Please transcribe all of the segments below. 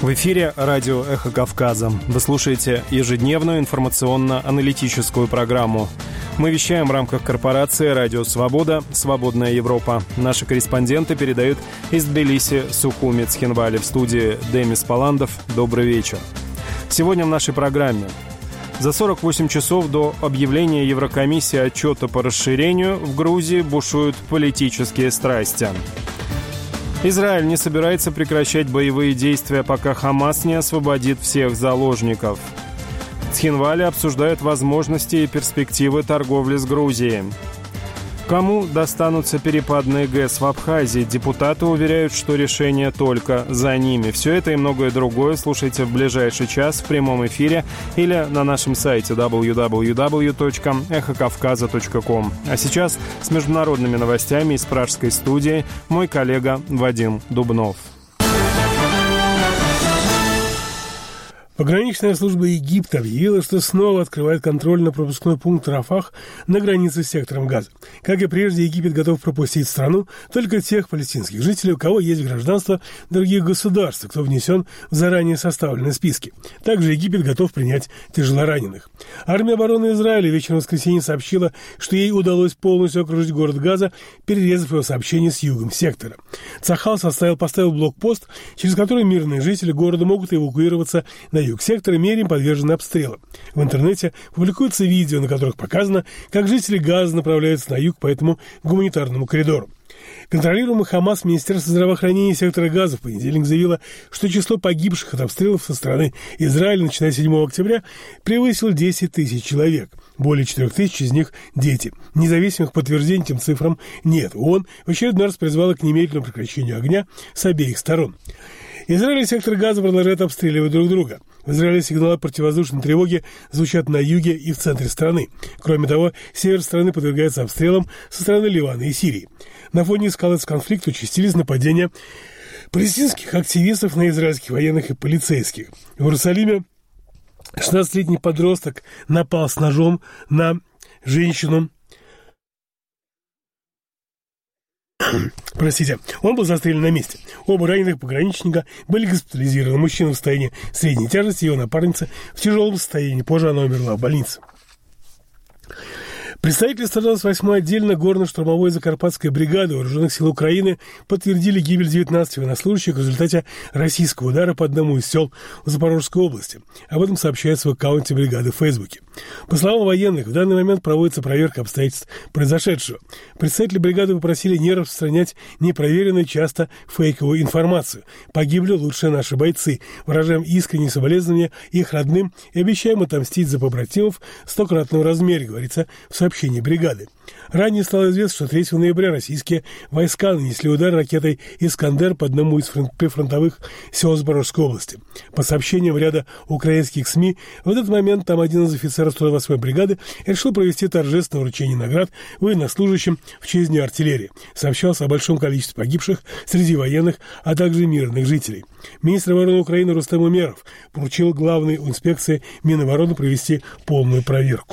В эфире радио «Эхо Кавказа». Вы слушаете ежедневную информационно-аналитическую программу. Мы вещаем в рамках корпорации «Радио Свобода. Свободная Европа». Наши корреспонденты передают из Тбилиси, Сухуми, Цхинвали. В студии Демис Паландов. Добрый вечер. Сегодня в нашей программе. За 48 часов до объявления Еврокомиссии отчета по расширению в Грузии бушуют политические страсти. Израиль не собирается прекращать боевые действия, пока Хамас не освободит всех заложников. В Цхинвале обсуждают возможности и перспективы торговли с Грузией. Кому достанутся перепадные ГЭС в Абхазии? Депутаты уверяют, что решение только за ними. Все это и многое другое слушайте в ближайший час в прямом эфире или на нашем сайте www.эхокавказа.ком. А сейчас с международными новостями из пражской студии мой коллега Вадим Дубнов. Пограничная служба Египта объявила, что снова открывает контрольно-пропускной пункт Рафах на границе с сектором Газа. Как и прежде, Египет готов пропустить в страну только тех палестинских жителей, у кого есть гражданство других государств, кто внесен в заранее составленные списки. Также Египет готов принять тяжелораненых. Армия обороны Израиля вечером в воскресенье сообщила, что ей удалось полностью окружить город Газа, перерезав его сообщение с югом сектора. Цахал поставил блокпост, через который мирные жители города могут эвакуироваться на юг сектора, мере подвержены обстрелам. В интернете публикуются видео, на которых показано, как жители Газа направляются на юг по этому гуманитарному коридору. Контролируемый Хамас Министерство здравоохранения сектора Газа в понедельник заявило, что число погибших от обстрелов со стороны Израиля, начиная с 7 октября, превысило 10 тысяч человек. Более 4 тысяч из них – дети. Независимых подтверждений этим цифрам нет. ООН в очередной раз призвала к немедленному прекращению огня с обеих сторон. Израиль и сектор Газа продолжают обстреливать друг друга. В Израиле сигналы противовоздушной тревоги звучат на юге и в центре страны. Кроме того, север страны подвергается обстрелам со стороны Ливана и Сирии. На фоне эскалации конфликта участились нападения палестинских активистов на израильских военных и полицейских. В Иерусалиме 16-летний подросток напал с ножом на женщину. Он был застрелен на месте. Оба раненых пограничника были госпитализированы. Мужчина в состоянии средней тяжести, его напарница в тяжелом состоянии. Позже она умерла в больнице. Представители 128-й отдельно горно-штурмовой Закарпатской бригады Вооруженных сил Украины подтвердили гибель 19 военнослужащих в результате российского удара по одному из сел в Запорожской области. Об этом сообщается в аккаунте бригады в Фейсбуке. По словам военных, в данный момент проводится проверка обстоятельств произошедшего. Представители бригады попросили не распространять непроверенную, часто фейковую информацию. Погибли лучшие наши бойцы. Выражаем искренние соболезнования их родным и обещаем отомстить за побратимов в 100-кратном размере, говорится в сообщении бригады. Ранее стало известно, что 3 ноября российские войска нанесли удар ракетой «Искандер» по одному из прифронтовых сел Запорожской области. По сообщениям ряда украинских СМИ, в этот момент там один из офицеров 128-й бригады решил провести торжественное вручение наград военнослужащим в честь Дня артиллерии. Сообщалось о большом количестве погибших среди военных, а также мирных жителей. Министр обороны Украины Рустем Умеров поручил главной инспекции Минобороны провести полную проверку.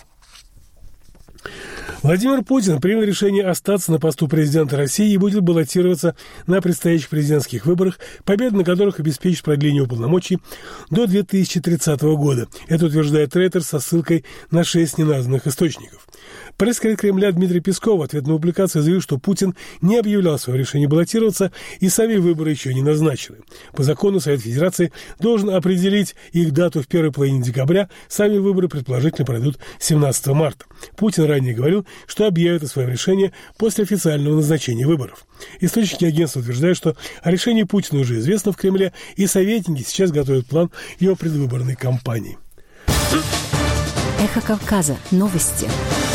Владимир Путин принял решение остаться на посту президента России и будет баллотироваться на предстоящих президентских выборах, победа на которых обеспечит продление полномочий до 2030 года. Это утверждает Рейтер со ссылкой на 6 неназванных источников. Пресс-секретарь Кремля Дмитрий Песков в ответ на публикацию заявил, что Путин не объявлял свое решение баллотироваться и сами выборы еще не назначены. По закону Совет Федерации должен определить их дату в первой половине декабря, сами выборы предположительно пройдут 17 марта. Путин ранее говорил, что объявит о своем решении после официального назначения выборов. Источники агентства утверждают, что о решении Путина уже известно в Кремле, и советники сейчас готовят план его предвыборной кампании. Эхо Кавказа. Новости.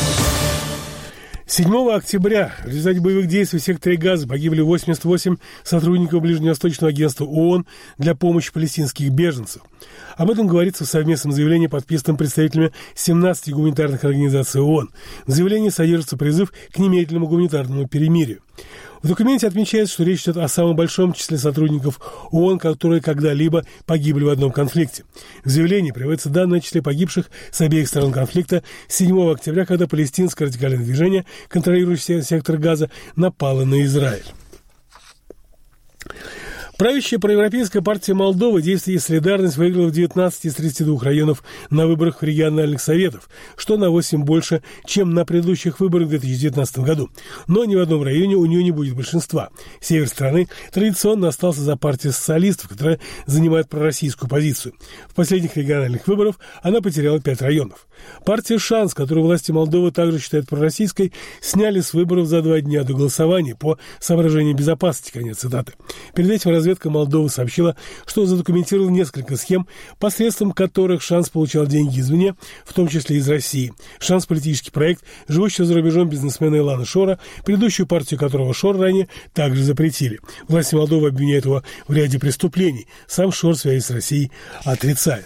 7 октября в результате боевых действий в секторе Газа погибли 88 сотрудников Ближневосточного агентства ООН для помощи палестинских беженцев. Об этом говорится в совместном заявлении, подписанном представителями 17 гуманитарных организаций ООН. В заявлении содержится призыв к немедленному гуманитарному перемирию. В документе отмечается, что речь идет о самом большом числе сотрудников ООН, которые когда-либо погибли в одном конфликте. В заявлении приводятся данные о числе погибших с обеих сторон конфликта 7 октября, когда палестинское радикальное движение, контролирующее сектор Газа, напало на Израиль. Правящая проевропейская партия Молдовы «Действие и солидарность» выиграла в 19 из 32 районов на выборах региональных советов, что на 8 больше, чем на предыдущих выборах в 2019 году. Но ни в одном районе у нее не будет большинства. Север страны традиционно остался за партией социалистов, которая занимает пророссийскую позицию. В последних региональных выборах она потеряла 5 районов. Партия «Шанс», которую власти Молдовы также считают пророссийской, сняли с выборов за 2 дня до голосования по соображениям безопасности. Конец цитаты. Перед этим разведка Молдовы сообщила, что задокументировала несколько схем, посредством которых «Шанс» получал деньги извне, в том числе из России. «Шанс» – политический проект живущего за рубежом бизнесмена Илана Шора, предыдущую партию которого Шор ранее также запретили. Власти Молдовы обвиняют его в ряде преступлений. Сам Шор связи с Россией отрицает.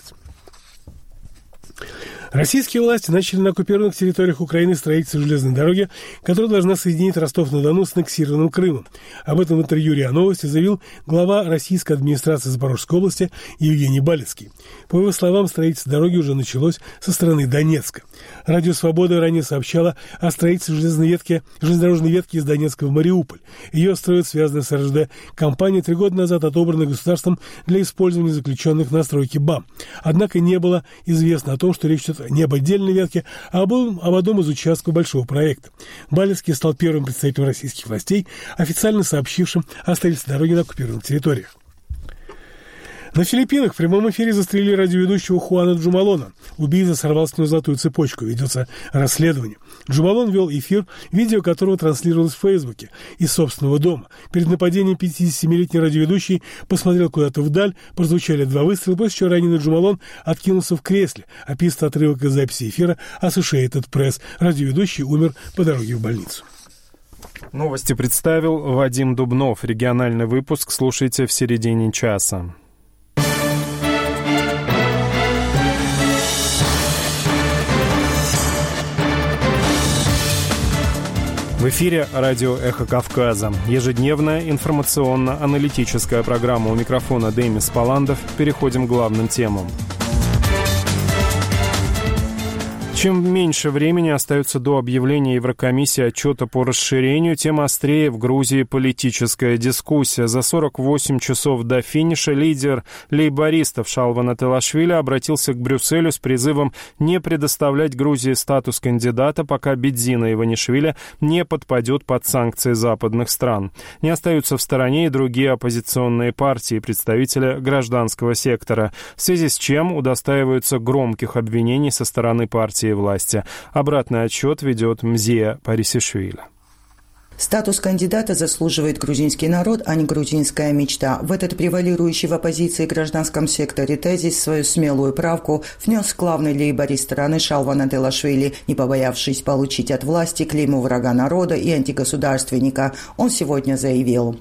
Российские власти начали на оккупированных территориях Украины строительство железной дороги, которая должна соединить Ростов-на-Дону с аннексированным Крымом. Об этом в интервью РИА Новости заявил глава российской администрации Запорожской области Евгений Балецкий. По его словам, строительство дороги уже началось со стороны Донецка. Радио «Свобода» ранее сообщало о строительстве железнодорожной ветки из Донецка в Мариуполь. Ее строит связанная с РЖД компания, 3 года назад отобранная государством для использования заключенных на стройке БАМ. Однако не было известно о том, что речь идет не об отдельной ветке, а об одном из участков большого проекта. Балецкий стал первым представителем российских властей, официально сообщившим о строительстве дороги на оккупированных территориях. На Филиппинах в прямом эфире застрелили радиоведущего Хуана Джумалона. Убийца сорвал с него золотую цепочку. Ведется расследование. Джумалон вел эфир, видео которого транслировалось в Фейсбуке из собственного дома. Перед нападением 57-летний радиоведущий посмотрел куда-то вдаль, прозвучали 2 выстрела, после чего раненый Джумалон откинулся в кресле. Описывает отрывок из записи эфира Associated Press. Радиоведущий умер по дороге в больницу. Новости представил Вадим Дубнов. Региональный выпуск слушайте в середине часа. В эфире радио «Эхо Кавказа». Ежедневная информационно-аналитическая программа. У микрофона Демис Паландов. Переходим к главным темам. Чем меньше времени остается до объявления Еврокомиссии отчета по расширению, тем острее в Грузии политическая дискуссия. За 48 часов до финиша лидер лейбористов Шалван Атылашвили обратился к Брюсселю с призывом не предоставлять Грузии статус кандидата, пока Бедзина Иванишвили не подпадет под санкции западных стран. Не остаются в стороне и другие оппозиционные партии, представители гражданского сектора, в связи с чем удостаиваются громких обвинений со стороны партии власти. Обратный отчет ведет Мзия Парисишвили. Статус кандидата заслуживает грузинский народ, а не грузинская мечта. В этот превалирующий в оппозиции гражданском секторе тезис свою смелую правку внес главный лейборист страны Шалван Атылашвили, не побоявшись получить от власти клейму врага народа и антигосударственника. Он сегодня заявил: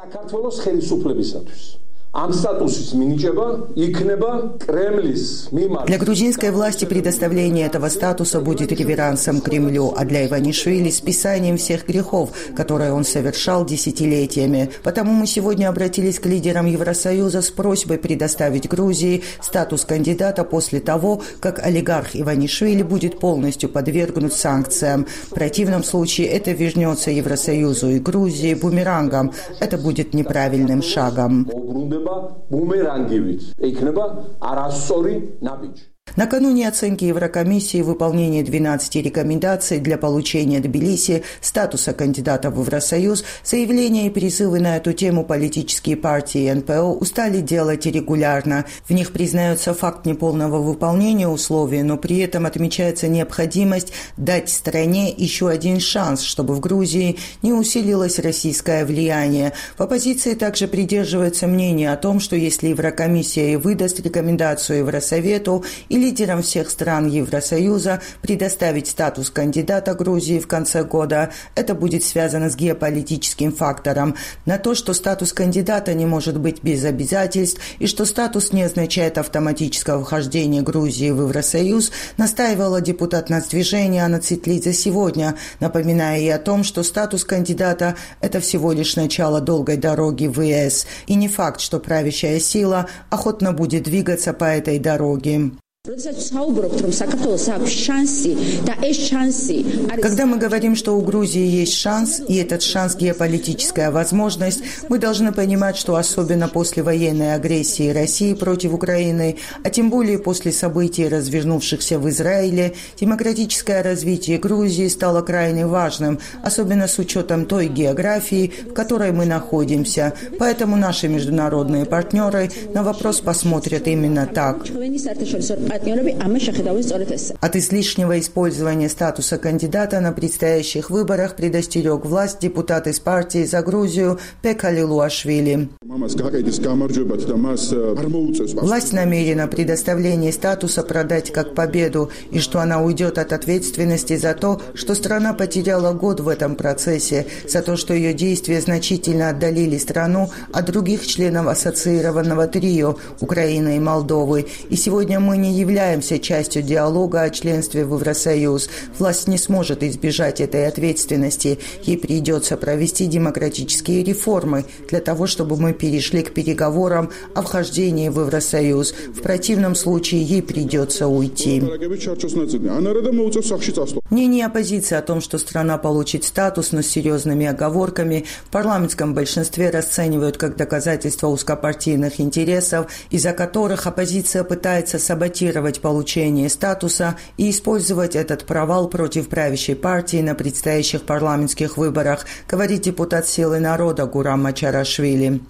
для грузинской власти предоставление этого статуса будет реверансом Кремлю, а для Иванишвили – списанием всех грехов, которые он совершал десятилетиями. Потому мы сегодня обратились к лидерам Евросоюза с просьбой предоставить Грузии статус кандидата после того, как олигарх Иванишвили будет полностью подвергнут санкциям. В противном случае это вернется Евросоюзу и Грузии бумерангом. Это будет неправильным шагом. Накануне оценки Еврокомиссии выполнения 12 рекомендаций для получения Тбилиси статуса кандидата в Евросоюз, заявления и призывы на эту тему политические партии и НПО устали делать регулярно. В них признается факт неполного выполнения условий, но при этом отмечается необходимость дать стране еще один шанс, чтобы в Грузии не усилилось российское влияние. В оппозиции также придерживается мнение о том, что если Еврокомиссия и выдаст рекомендацию Евросовету и лидерам всех стран Евросоюза предоставить статус кандидата Грузии в конце года, это будет связано с геополитическим фактором. На то, что статус кандидата не может быть без обязательств и что статус не означает автоматического вхождения Грузии в Евросоюз, настаивала депутат Нацдвижения Анна Цитлидзе сегодня, напоминая и о том, что статус кандидата – это всего лишь начало долгой дороги в ЕС, и не факт, что правящая сила охотно будет двигаться по этой дороге. Когда мы говорим, что у Грузии есть шанс, и этот шанс – геополитическая возможность, мы должны понимать, что особенно после военной агрессии России против Украины, а тем более после событий, развернувшихся в Израиле, демократическое развитие Грузии стало крайне важным, особенно с учетом той географии, в которой мы находимся. Поэтому наши международные партнеры на вопрос посмотрят именно так. От излишнего использования статуса кандидата на предстоящих выборах предостерег власть депутат из партии «За Грузию» Пек Алилуашвили. Власть намерена предоставление статуса продать как победу, и что она уйдет от ответственности за то, что страна потеряла год в этом процессе, за то, что ее действия значительно отдалили страну от других членов ассоциированного трио Украины и Молдовы. И сегодня мы не являемся частью диалога о членстве в Евросоюз. Власть не сможет избежать этой ответственности. Ей придется провести демократические реформы для того, чтобы мы перешли к переговорам о вхождении в Евросоюз. В противном случае ей придется уйти. Мнение оппозиции о том, что страна получит статус, но с серьезными оговорками, в парламентском большинстве расценивают как доказательство узкопартийных интересов, из-за которых оппозиция пытается саботировать получение статуса и использовать этот провал против правящей партии на предстоящих парламентских выборах, говорит депутат «Силы народа» Гурам Мачарашвили.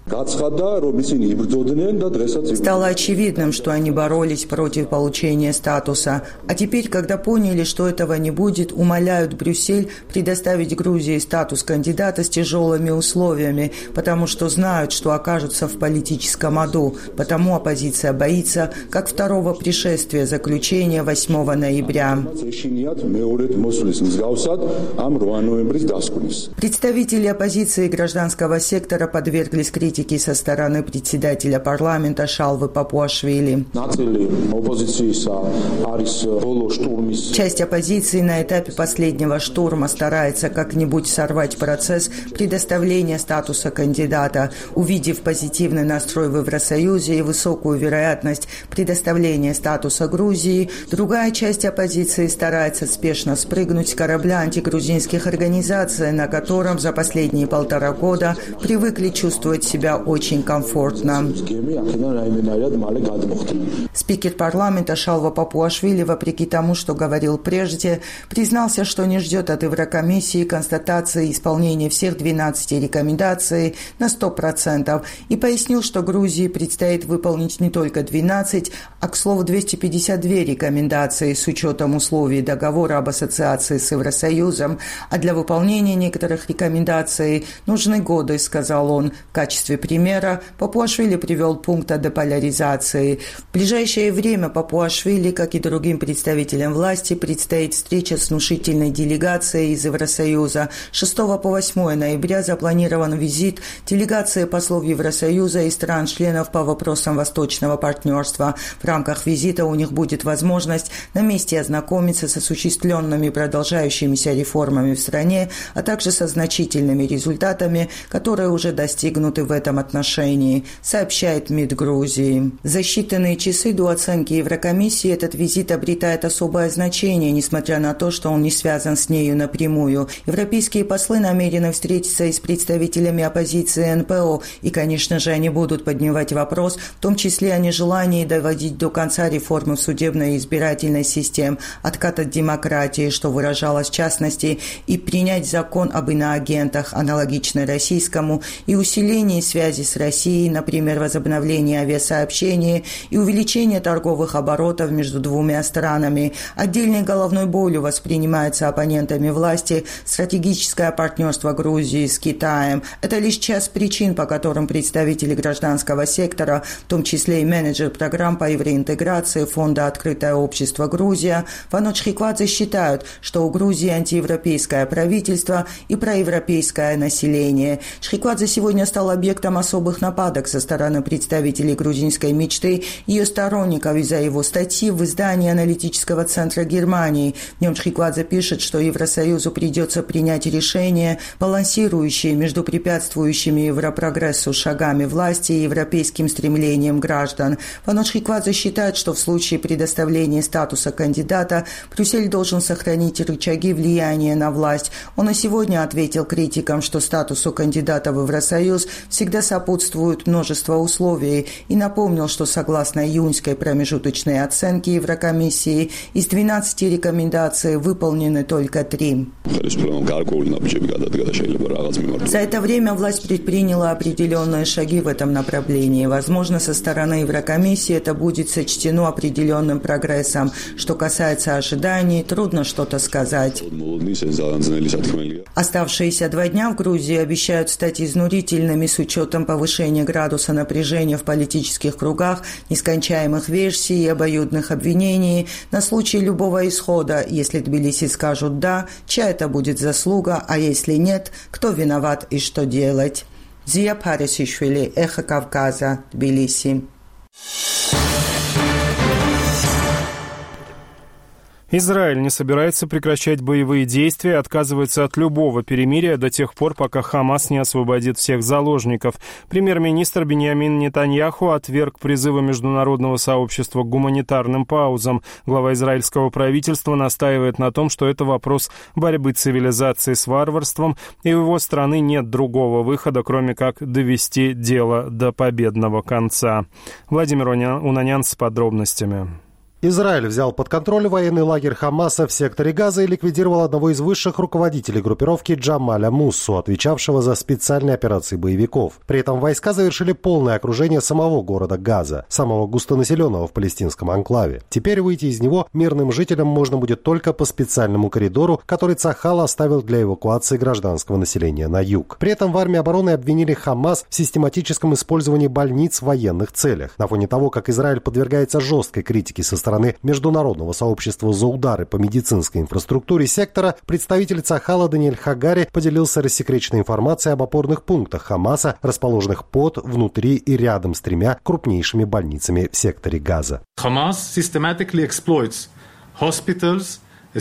Стало очевидным, что они боролись против получения статуса, а теперь, когда поняли, что этого не будет, умоляют Брюссель предоставить Грузии статус кандидата с тяжелыми условиями, потому что знают, что окажутся в политическом аду, потому оппозиция боится, как второго пришествия заключения 8 ноября. Представители оппозиции и гражданского сектора подверглись критике со стороны председателя парламента Шалвы Папуашвили. Часть оппозиции на этапе последнего штурма старается как-нибудь сорвать процесс предоставления статуса кандидата, увидев позитивный настрой в Евросоюзе и высокую вероятность предоставления статуса Грузии. Другая часть оппозиции старается спешно спрыгнуть с корабля антигрузинских организаций, на котором за последние 1,5 года привыкли чувствовать себя очень комфортно. Спикер парламента Шалва Папуашвили, вопреки тому, что говорил прежде, признался, что не ждет от Еврокомиссии констатации исполнения всех 12 рекомендаций на 100% и пояснил, что Грузии предстоит выполнить не только 12, а, к слову, 252 рекомендации с учетом условий договора об ассоциации с Евросоюзом, а для выполнения некоторых рекомендаций нужны годы, сказал он. В качестве примера Папуашвили привел пункт о деполяризации. В ближайшее время Папуашвили, как и другим представителям власти, предстоит встреча с внушительной делегацией из Евросоюза. 6 по 8 ноября запланирован визит делегации послов Евросоюза и стран-членов по вопросам Восточного партнерства. В рамках визита у них будет возможность на месте ознакомиться с осуществленными продолжающимися реформами в стране, а также со значительными результатами, которые уже достигнуты в этом отношении, сообщает МИД Грузии. За считанные часы до оценки Еврокомиссии этот визит обретает особое значение, несмотря на то, что он не связан с нею напрямую. Европейские послы намерены встретиться и с представителями оппозиции НПО, и, конечно же, они будут поднимать вопрос, в том числе о нежелании доводить до конца реформы в судебной и избирательной системе, откат от демократии, что выражалось в частности, и принять закон об иноагентах, аналогичный российскому, и усилении связи с Россией, например, возобновление авиасообщения и увеличение торговых оборотов между двумя странами. Отдельной головной болью воспринимается оппонентами власти стратегическое партнерство Грузии с Китаем. Это лишь часть причин, по которым представители гражданского сектора, в том числе и менеджер программ по евроинтеграции Фонда «Открытое общество Грузия» Вано Чхиквадзе считают, что у Грузии антиевропейское правительство и проевропейское население. Чхиквадзе сегодня стал объектом особых нападок со стороны представителей грузинской мечты и ее сторонников из-за его статьи в издании аналитического центра Германии. В нем Чхиквадзе пишет, что Евросоюзу придется принять решения, балансирующие между препятствующими европрогрессу шагами власти и европейским стремлением граждан. Вано Чхиквадзе считает, что в случае предоставления статуса кандидата Брюссель должен сохранить рычаги влияния на власть. Он и сегодня ответил критикам, что статусу кандидата в Евросоюз всегда сопутствует множество условий, и напомнил, что согласно июньской промежуточной оценке Еврокомиссии из 12 рекомендаций выполнены только 3. За это время власть предприняла определенные шаги в этом направлении. Возможно, со стороны Еврокомиссии это будет сочтено определенным прогрессом. Что касается ожиданий, трудно что-то сказать. Оставшиеся 2 дня в Грузии обещают стать изнурительными с учетом повышения градуса напряжения в политических кругах, нескончаемых версий и обоюдных обвинений. На случай любого исхода, если Тбилиси скажут «да», чья это будет заслуга, а если нет, кто виноват и что делать. Зия Парисишвили, Эхо Кавказа, Тбилиси. Израиль не собирается прекращать боевые действия и отказывается от любого перемирия до тех пор, пока Хамас не освободит всех заложников. Премьер-министр Биньямин Нетаньяху отверг призывы международного сообщества к гуманитарным паузам. Глава израильского правительства настаивает на том, что это вопрос борьбы цивилизации с варварством, и у его страны нет другого выхода, кроме как довести дело до победного конца. Владимир Унанян с подробностями. Израиль взял под контроль военный лагерь Хамаса в секторе Газа и ликвидировал одного из высших руководителей группировки Джамаля Муссу, отвечавшего за специальные операции боевиков. При этом войска завершили полное окружение самого города Газа, самого густонаселенного в палестинском анклаве. Теперь выйти из него мирным жителям можно будет только по специальному коридору, который Цахал оставил для эвакуации гражданского населения на юг. При этом в армии обороны обвинили Хамас в систематическом использовании больниц в военных целях. На фоне того, как Израиль подвергается жесткой критике со стороны международного сообщества за удары по медицинской инфраструктуре сектора, представитель Цахала Даниэль Хагари поделился рассекреченной информацией об опорных пунктах Хамаса, расположенных под, внутри и рядом с 3 крупнейшими больницами в секторе Газа. Хамас systematically exploits hospitals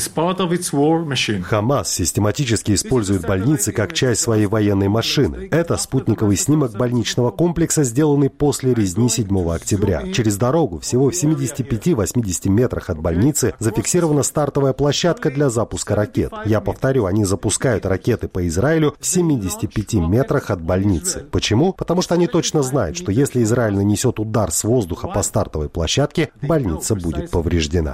Хамас систематически использует больницы как часть своей военной машины. Это спутниковый снимок больничного комплекса, сделанный после резни 7 октября. Через дорогу, всего в 75-80 метрах от больницы, зафиксирована стартовая площадка для запуска ракет. Я повторю, они запускают ракеты по Израилю в 75 метрах от больницы. Почему? Потому что они точно знают, что если Израиль нанесет удар с воздуха по стартовой площадке, больница будет повреждена.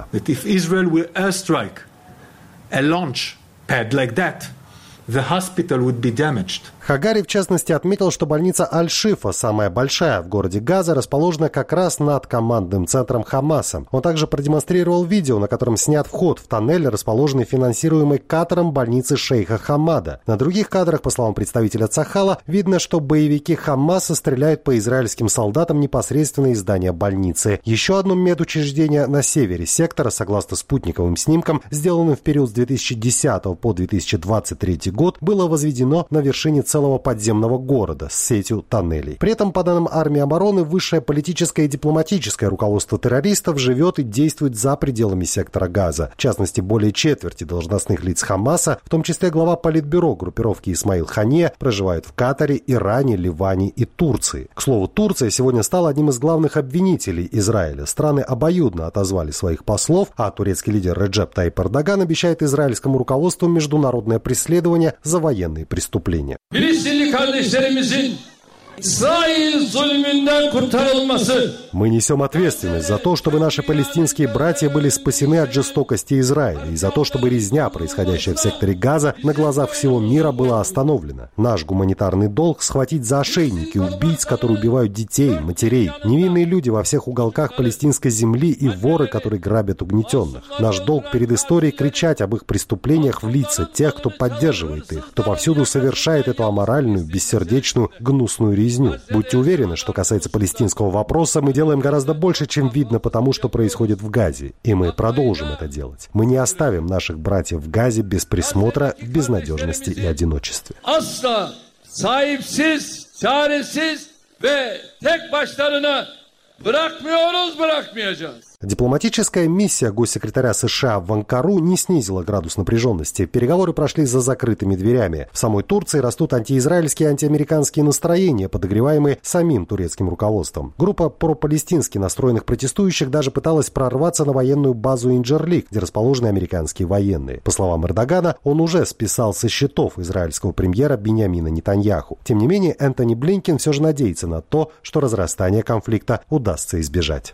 A launch pad like that, the hospital would be damaged. Хагари, в частности, отметил, что больница Аль-Шифа, самая большая в городе Газа, расположена как раз над командным центром Хамаса. Он также продемонстрировал видео, на котором снят вход в тоннель, расположенный финансируемый Катаром больницы шейха Хамада. На других кадрах, по словам представителя Цахала, видно, что боевики Хамаса стреляют по израильским солдатам непосредственно из здания больницы. Еще одно медучреждение на севере сектора, согласно спутниковым снимкам, сделанным в период с 2010 по 2023 год, было возведено на вершине целого подземного города с сетью тоннелей. При этом, по данным армии обороны, высшее политическое и дипломатическое руководство террористов живет и действует за пределами сектора Газа. В частности, более четверти должностных лиц Хамаса, в том числе глава политбюро группировки Исмаил Хания, проживают в Катаре, Иране, Ливане и Турции. К слову, Турция сегодня стала одним из главных обвинителей Израиля. Страны обоюдно отозвали своих послов, а турецкий лидер Реджеп Тайип Эрдоган обещает израильскому руководству международное преследование за военные преступления. Мы несем ответственность за то, чтобы наши палестинские братья были спасены от жестокости Израиля и за то, чтобы резня, происходящая в секторе Газа, на глазах всего мира была остановлена. Наш гуманитарный долг — схватить за ошейники убийц, которые убивают детей, матерей, невинные люди во всех уголках палестинской земли и воры, которые грабят угнетенных. Наш долг перед историей — кричать об их преступлениях в лица тех, кто поддерживает их, кто повсюду совершает эту аморальную, бессердечную, гнусную резню. Будьте уверены, что касается палестинского вопроса, мы делаем гораздо больше, чем видно по тому, что происходит в Газе. И мы продолжим это делать. Мы не оставим наших братьев в Газе без присмотра, в безнадежности и одиночестве. Asla sahipsiz, çaresiz ve tek başlarına bırakmıyoruz, bırakmayacağız. Дипломатическая миссия госсекретаря США в Анкару не снизила градус напряженности. Переговоры прошли за закрытыми дверями. В самой Турции растут антиизраильские и антиамериканские настроения, подогреваемые самим турецким руководством. Группа пропалестински настроенных протестующих даже пыталась прорваться на военную базу Инджерлик, где расположены американские военные. По словам Эрдогана, он уже списал со счетов израильского премьера Биньямина Нетаньяху. Тем не менее, Энтони Блинкен все же надеется на то, что разрастание конфликта удастся избежать.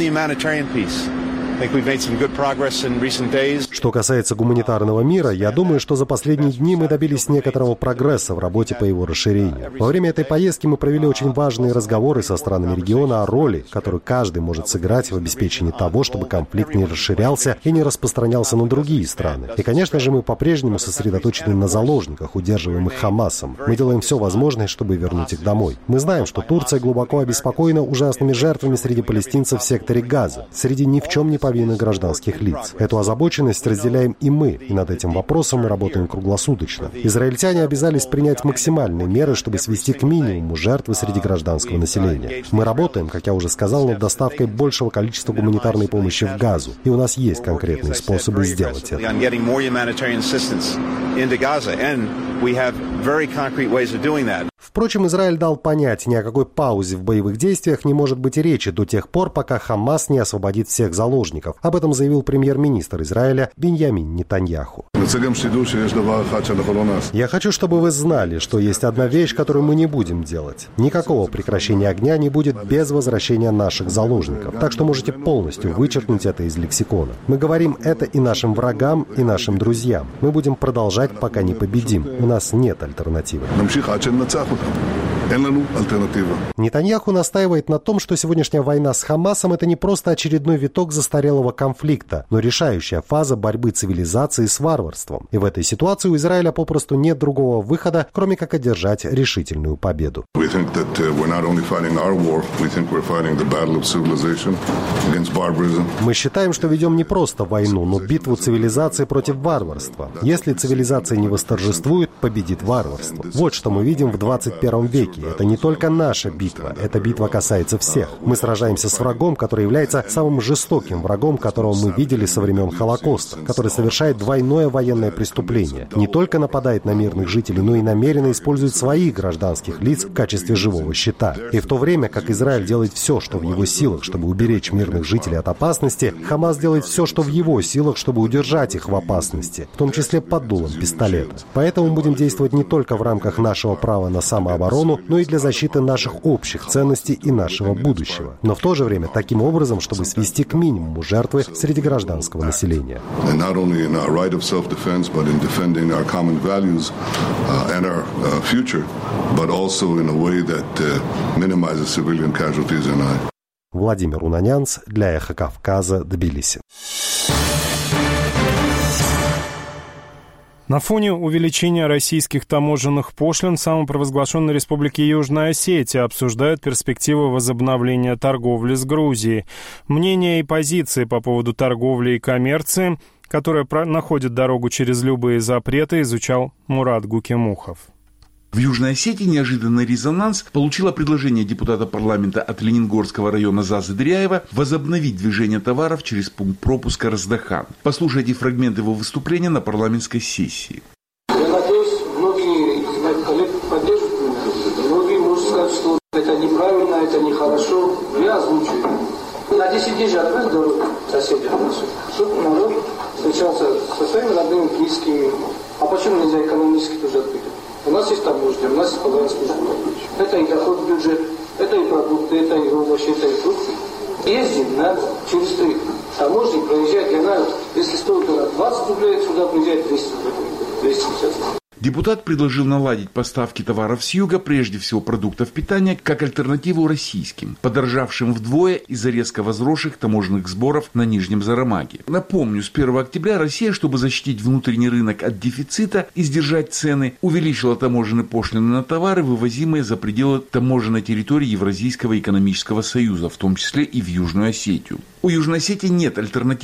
Что касается гуманитарного мира, я думаю, что за последние дни мы добились некоторого прогресса в работе по его расширению. Во время этой поездки мы провели очень важные разговоры со странами региона о роли, которую каждый может сыграть в обеспечении того, чтобы конфликт не расширялся и не распространялся на другие страны. И, конечно же, мы по-прежнему сосредоточены на заложниках, удерживаемых Хамасом. Мы делаем все возможное, чтобы вернуть их домой. Мы знаем, что Турция глубоко обеспокоена ужасными жертвами среди палестинцев в секторе Газа, среди ни в чем не повинных гражданских лиц. Эту озабоченность разделяем и мы, и над этим вопросом мы работаем круглосуточно. Израильтяне обязались принять максимальные меры, чтобы свести к минимуму жертвы среди гражданского населения. Мы работаем, как я уже сказал, над доставкой большего количества гуманитарной помощи в Газу, и у нас есть конкретные способы сделать это. Впрочем, Израиль дал понять, ни о какой паузе в боевых действиях не может быть и речи до тех пор, пока Хамас не освободит всех заложников. Об этом заявил премьер-министр Израиля Биньямин Нетаньяху. Я хочу, чтобы вы знали, что есть одна вещь, которую мы не будем делать. Никакого прекращения огня не будет без возвращения наших заложников. Так что можете полностью вычеркнуть это из лексикона. Мы говорим это и нашим врагам, и нашим друзьям. Мы будем продолжать, пока не победим. У нас нет альтернативы. Нетаньяху настаивает на том, что сегодняшняя война с Хамасом – это не просто очередной виток застарелого конфликта, но решающая фаза борьбы цивилизации с варварством. И в этой ситуации у Израиля попросту нет другого выхода, кроме как одержать решительную победу. Мы считаем, что ведем не просто войну, но битву цивилизации против варварства. Если цивилизация не восторжествует, победит варварство. Вот что мы видим в 21 веке. Это не только наша битва, эта битва касается всех. Мы сражаемся с врагом, который является самым жестоким врагом, которого мы видели со времен Холокоста, который совершает двойное военное преступление. Не только нападает на мирных жителей, но и намеренно использует своих гражданских лиц в качестве живого щита. И в то время, как Израиль делает все, что в его силах, чтобы уберечь мирных жителей от опасности, Хамас делает все, что в его силах, чтобы удержать их в опасности, в том числе под дулом пистолета. Поэтому мы будем действовать не только в рамках нашего права на самооборону, но и для защиты наших общих ценностей и нашего будущего. Но в то же время таким образом, чтобы свести к минимуму жертвы среди гражданского населения. Владимир Унанянц для «Эхо Кавказа», Тбилиси. На фоне увеличения российских таможенных пошлин в самопровозглашенной республике Южная Осетия обсуждают перспективы возобновления торговли с Грузией. Мнения и позиции по поводу торговли и коммерции, которая находит дорогу через любые запреты, изучал Мурат Гукимухов. В Южной Осетии неожиданный резонанс получило предложение депутата парламента от Ленингорского района Зазы Дыряева возобновить движение товаров через пункт пропуска Раздахан. Послушайте фрагмент его выступления на парламентской сессии. Я надеюсь, многие из моих коллег поддержат меня. Многие могут сказать, что это неправильно, это нехорошо. Я озвучиваю. На 10 дней же открыть дорогу соседям нашим, чтобы народ встречался со своими родными, близкими. А почему нельзя экономически тоже открыть? У нас есть таможня, у нас есть пограничная служба. Это и доход в бюджет, это и продукты, это и овощи, это и фрукты. Ездим через 3 таможни, проезжать, я знаю, если стоит 20 рублей, сюда приезжает 200 рублей, 250. Депутат предложил наладить поставки товаров с юга, прежде всего продуктов питания, как альтернативу российским, подорожавшим вдвое из-за резко возросших таможенных сборов на Нижнем Зарамаге. Напомню, с 1 октября Россия, чтобы защитить внутренний рынок от дефицита и сдержать цены, увеличила таможенные пошлины на товары, вывозимые за пределы таможенной территории Евразийского экономического союза, в том числе и в Южную Осетию. У Южной Осетии нет альтернативы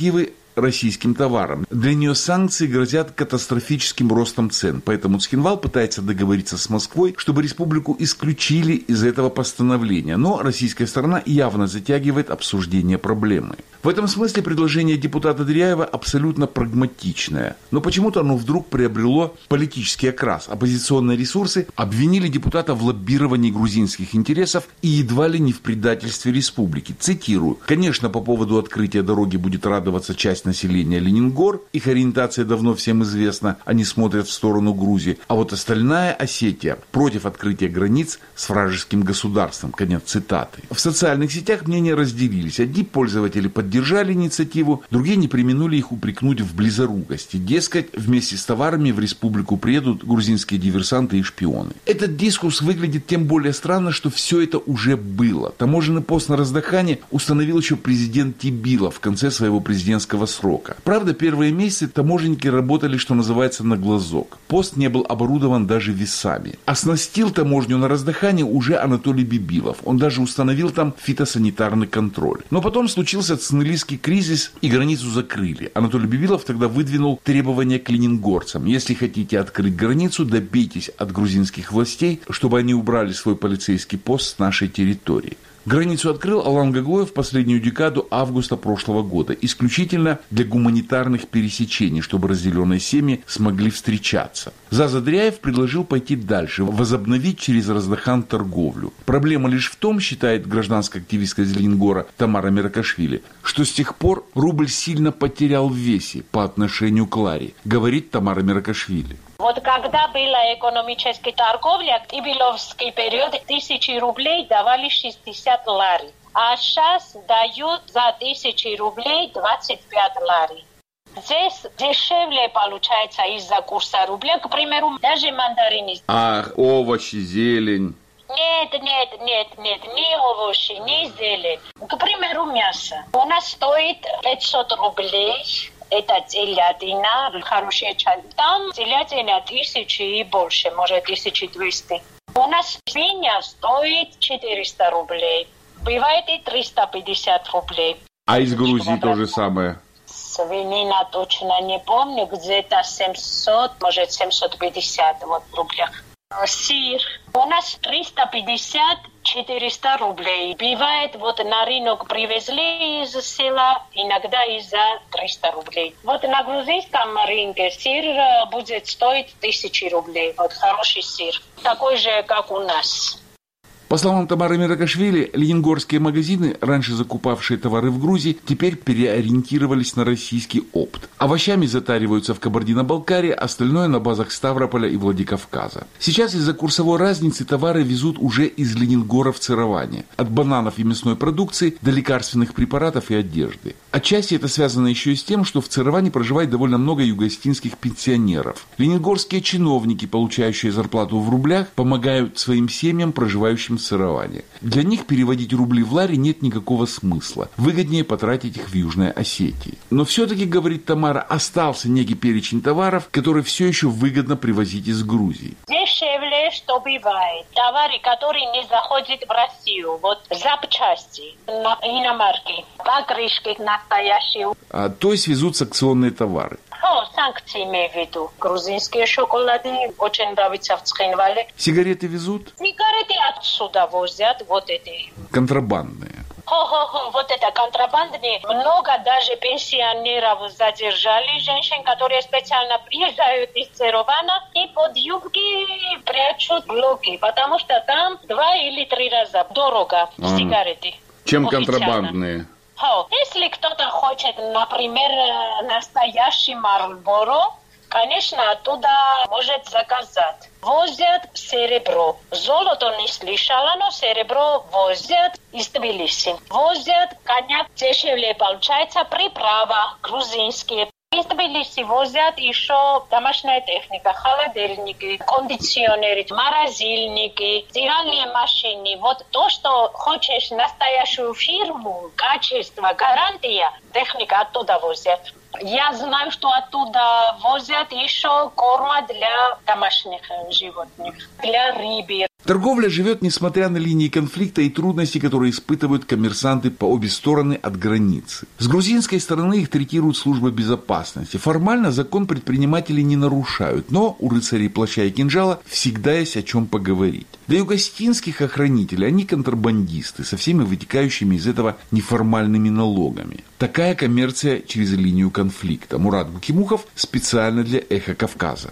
российским товарам. Для нее санкции грозят катастрофическим ростом цен. Поэтому Цхинвал пытается договориться с Москвой, чтобы республику исключили из этого постановления. Но российская сторона явно затягивает обсуждение проблемы. В этом смысле предложение депутата Дыряева абсолютно прагматичное. Но почему-то оно вдруг приобрело политический окрас. Оппозиционные ресурсы обвинили депутата в лоббировании грузинских интересов и едва ли не в предательстве республики. Цитирую. Конечно, по поводу открытия дороги будет радоваться часть населения Ленингор. Их ориентация давно всем известна. Они смотрят в сторону Грузии. А вот остальная Осетия против открытия границ с вражеским государством. Конец цитаты. В социальных сетях мнения разделились. Одни пользователи поддержали инициативу, другие не преминули их упрекнуть в близорукости. Дескать, вместе с товарами в республику приедут грузинские диверсанты и шпионы. Этот дискурс выглядит тем более странно, что все это уже было. Таможенный пост на Раздахане установил еще президент Тибилов в конце своего президентского срока. Правда, первые месяцы таможенники работали, что называется, на глазок. Пост не был оборудован даже весами. Оснастил таможню на Раздахане уже Анатолий Бибилов. Он даже установил там фитосанитарный контроль. Но потом случился цнылийский кризис и границу закрыли. Анатолий Бибилов тогда выдвинул требования к ленингорцам. Если хотите открыть границу, добейтесь от грузинских властей, чтобы они убрали свой полицейский пост с нашей территории. Границу открыл Алан Гаглоев в последнюю декаду августа прошлого года, исключительно для гуманитарных пересечений, чтобы разделенные семьи смогли встречаться. Заза Дыряев предложил пойти дальше, возобновить через Раздахан торговлю. Проблема лишь в том, считает гражданская активистка из Ленингора Тамара Меракашвили, что с тех пор рубль сильно потерял в весе по отношению к ларе, говорит Тамара Меракашвили. Вот когда была экономическая торговля, в Тибиловский период 1000 рублей давали 60 лари. А сейчас дают за 1000 рублей 25 лари. Здесь дешевле получается из-за курса рубля, к примеру, даже мандарины. Ах, овощи, зелень. Нет, ни овощи, ни зелень. К примеру, мясо. У нас стоит 500 рублей. Это телятина, хорошая часть. Там телятина 1000 и больше, может 1200. У нас свинья стоит 400 рублей. Бывает и 350 рублей. А из Грузии то же самое? Свинина точно не помню, где-то 700, может 750 вот, в рублях. Сыр. У нас 350-400 рублей. Бывает, вот на рынок привезли из села, иногда и за 300 рублей. Вот на грузинском рынке сыр будет стоить 1000 рублей. Вот хороший сыр. Такой же, как у нас. По словам Тамары Меракашвили, ленингорские магазины, раньше закупавшие товары в Грузии, теперь переориентировались на российский опт. Овощами затариваются в Кабардино-Балкарии, остальное на базах Ставрополя и Владикавказа. Сейчас из-за курсовой разницы товары везут уже из Ленингора в Цироване. От бананов и мясной продукции до лекарственных препаратов и одежды. Отчасти это связано еще и с тем, что в Цироване проживает довольно много юго-остинских пенсионеров. Ленингорские чиновники, получающие зарплату в рублях, помогают своим семьям, проживающим в Цироване. Для них переводить рубли в лари нет никакого смысла. Выгоднее потратить их в Южной Осетии. Но все-таки, говорит Тамара, остался некий перечень товаров, которые все еще выгодно привозить из Грузии. Дешевле, что бывает. Товары, которые не заходят в Россию. Вот запчасти, иномарки, покрышки настоящие. То есть везут санкционные товары. Санкции имею в виду. Грузинские шоколады очень нравятся в Цхинвале. Сигареты везут? Сигареты отсюда возят, вот эти. Контрабандные. Вот это контрабандные. Много даже пенсионеров задержали, женщин, которые специально приезжают из Цирована и под юбки прячут блоки, потому что там 2 или 3 раза дорого сигареты. Чем контрабандные? Если кто-то хочет, например, настоящий Marlboro, конечно, оттуда может заказать. Возят серебро. Золото не слышала, но серебро возят из Тбилиси. Возят коньяк, дешевле получается, приправа грузинские. Из Тбилиси возят еще домашняя техника, холодильники, кондиционеры, морозильники, стиральные машины. Вот то, что хочешь настоящую фирму, качество, гарантия, техника оттуда возят. Я знаю, что оттуда возят еще корма для домашних животных, для рыбы. Торговля живет, несмотря на линии конфликта и трудности, которые испытывают коммерсанты по обе стороны от границы. С грузинской стороны их третирует служба безопасности. Формально закон предприниматели не нарушают, но у рыцарей плаща и кинжала всегда есть о чем поговорить. Да и у гостинских охранителей они контрабандисты со всеми вытекающими из этого неформальными налогами. Такая коммерция через линию конфликта. Мурат Гукимухов специально для «Эхо Кавказа».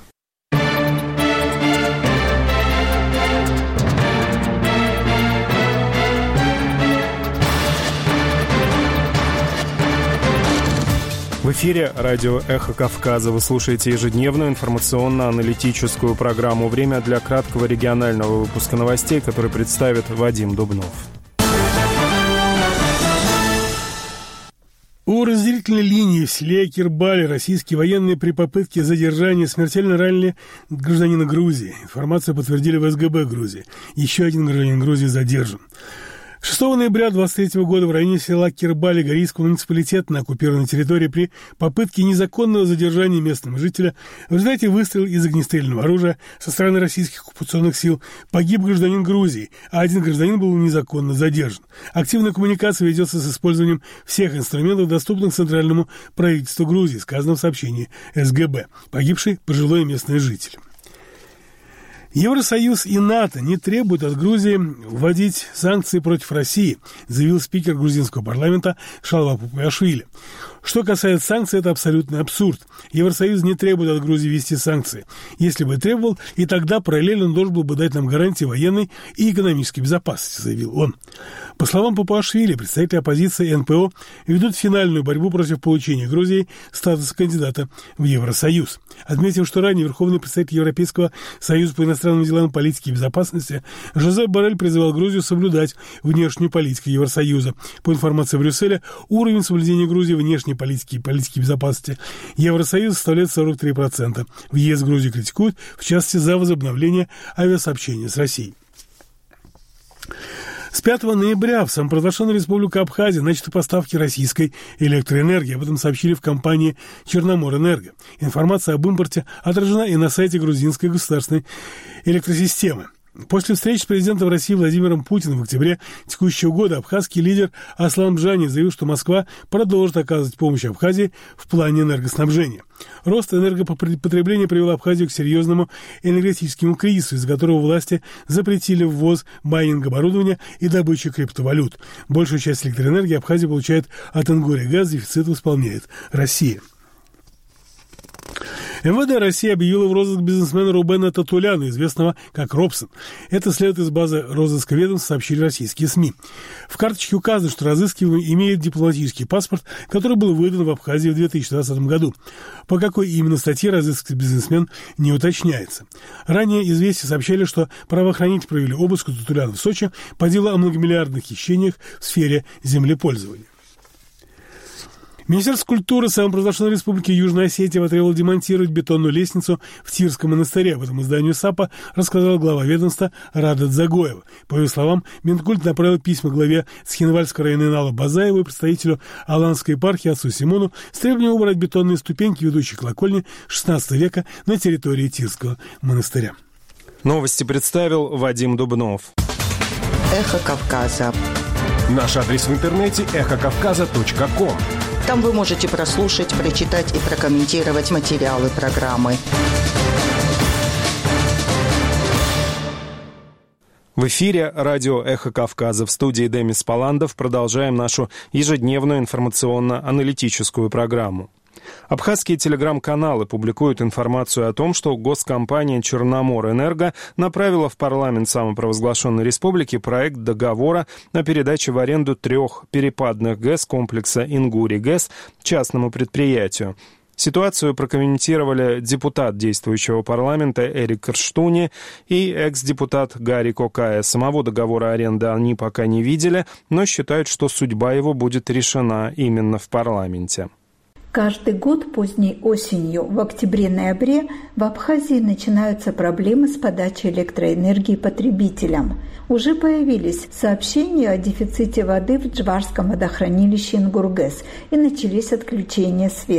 В эфире радио «Эхо Кавказа». Вы слушаете ежедневную информационно-аналитическую программу. Время для краткого регионального выпуска новостей, который представит Вадим Дубнов. У разделительной линии в селе Кирбали российские военные при попытке задержания смертельно ранили гражданина Грузии. Информацию подтвердили в СГБ Грузии. Еще один гражданин Грузии задержан. 6 ноября 2023 года в районе села Кирбали Горийского муниципалитета на оккупированной территории при попытке незаконного задержания местного жителя в результате выстрела из огнестрельного оружия со стороны российских оккупационных сил погиб гражданин Грузии, а один гражданин был незаконно задержан. Активная коммуникация ведется с использованием всех инструментов, доступных центральному правительству Грузии, сказано в сообщении СГБ. Погибший пожилой местный житель. Евросоюз и НАТО не требуют от Грузии вводить санкции против России, заявил спикер грузинского парламента Шалва Папуашвили. Что касается санкций, это абсолютный абсурд. Евросоюз не требует от Грузии ввести санкции. Если бы требовал, и тогда параллельно он должен был бы дать нам гарантии военной и экономической безопасности, заявил он. По словам Папуашвили, представители оппозиции НПО ведут финальную борьбу против получения Грузии статуса кандидата в Евросоюз. Отметив, что ранее верховный представитель Европейского союза по иностранным делам, политике и безопасности Жозеп Боррель призывал Грузию соблюдать внешнюю политику Евросоюза. По информации Брюсселя, уровень соблюдения Грузии внешней политики и политики безопасности Евросоюза составляет 43%. Въезд в Грузию критикуют, в частности, за возобновление авиасообщения с Россией. С 5 ноября в самопровозглашенную республику Абхазия начаты поставки российской электроэнергии. Об этом сообщили в компании «Черноморэнерго». Информация об импорте отражена и на сайте грузинской государственной электросистемы. После встречи с президентом России Владимиром Путиным в октябре текущего года абхазский лидер Аслан Бжани заявил, что Москва продолжит оказывать помощь Абхазии в плане энергоснабжения. Рост энергопотребления привел Абхазию к серьезному энергетическому кризису, из-за которого власти запретили ввоз майнинг-оборудования и добычу криптовалют. Большую часть электроэнергии Абхазия получает от Ингория-Газ, дефицит восполняет Россия. МВД России объявила в розыск бизнесмена Рубена Татуляна, известного как Робсон. Это следует из базы розыска ведомств, сообщили российские СМИ. В карточке указано, что разыскиваемый имеет дипломатический паспорт, который был выдан в Абхазии в 2020 году. По какой именно статье разыскивается бизнесмен, не уточняется. Ранее известия сообщали, что правоохранители провели обыск у Татуляна в Сочи по делу о многомиллиардных хищениях в сфере землепользования. Министерство культуры самопровозглашенной республики Южная Осетия потребовало демонтировать бетонную лестницу в Тирском монастыре. Об этом изданию САПа рассказал глава ведомства Радат Загоева. По ее словам, Минкульт направил письма главе Цхинвальской районной Нала Базаеву и представителю Аланской епархии отцу Симону с требованием убрать бетонные ступеньки, ведущие к колокольне XVI века на территории Тирского монастыря. Новости представил Вадим Дубнов. Эхо Кавказа. Наш адрес в интернете эхокавказа.ком. Там вы можете прослушать, прочитать и прокомментировать материалы программы. В эфире радио «Эхо Кавказа». В студии Демис Паландов продолжаем нашу ежедневную информационно-аналитическую программу. Абхазские телеграм-каналы публикуют информацию о том, что госкомпания «Черноморэнерго» направила в парламент самопровозглашенной республики проект договора о передаче в аренду 3 перепадных ГЭС комплекса «Ингури-ГЭС» частному предприятию. Ситуацию прокомментировали депутат действующего парламента Эрик Крштуни и экс-депутат Гарри Кокая. Самого договора аренды они пока не видели, но считают, что судьба его будет решена именно в парламенте. Каждый год поздней осенью, в октябре-ноябре, в Абхазии начинаются проблемы с подачей электроэнергии потребителям. Уже появились сообщения о дефиците воды в Джварском водохранилище Ингургэс и начались отключения света.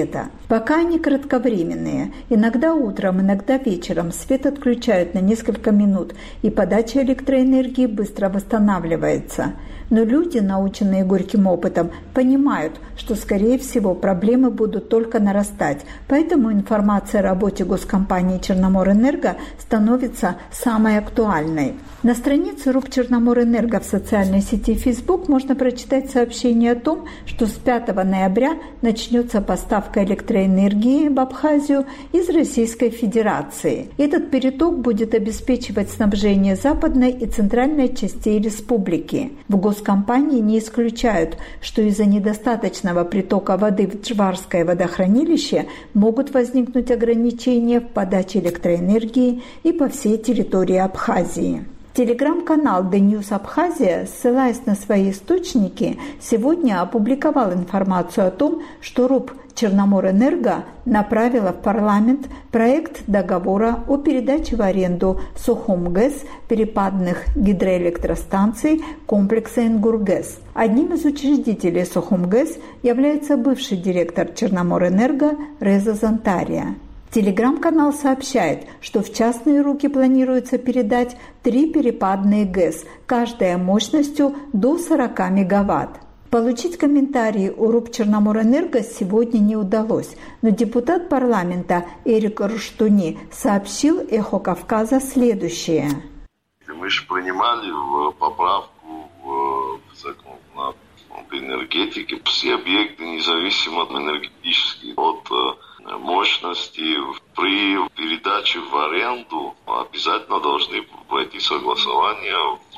Пока они кратковременные. Иногда утром, иногда вечером свет отключают на несколько минут, и подача электроэнергии быстро восстанавливается. Но люди, наученные горьким опытом, понимают, что, скорее всего, проблемы будут только нарастать. Поэтому информация о работе госкомпании «Черноморэнерго» становится самой актуальной. На странице РУП «Черноморэнерго» в социальной сети Facebook можно прочитать сообщение о том, что с 5 ноября начнется поставка электроэнергии в Абхазию из Российской Федерации. Этот переток будет обеспечивать снабжение западной и центральной частей республики. В госкомпании не исключают, что из-за недостаточного притока воды в Джварское водохранилище могут возникнуть ограничения в подаче электроэнергии и по всей территории Абхазии. Телеграм-канал The News Abkhazia, ссылаясь на свои источники, сегодня опубликовал информацию о том, что РУП «Черноморэнерго» направила в парламент проект договора о передаче в аренду Сухумгэс перепадных гидроэлектростанций комплекса Ингургэс. Одним из учредителей Сухумгэс является бывший директор Черноморэнерго Реза Зантария. Телеграм-канал сообщает, что в частные руки планируется передать 3 перепадные ГЭС, каждая мощностью до 40 мегаватт. Получить комментарии у РУП «Черноморэнерго» сегодня не удалось, но депутат парламента Эрик Руштуни сообщил «Эхо Кавказа» следующее. Мы же принимали поправку в закон об энергетике. Все объекты, независимо от энергетических, от мощности, при передаче в аренду обязательно должны пройти согласование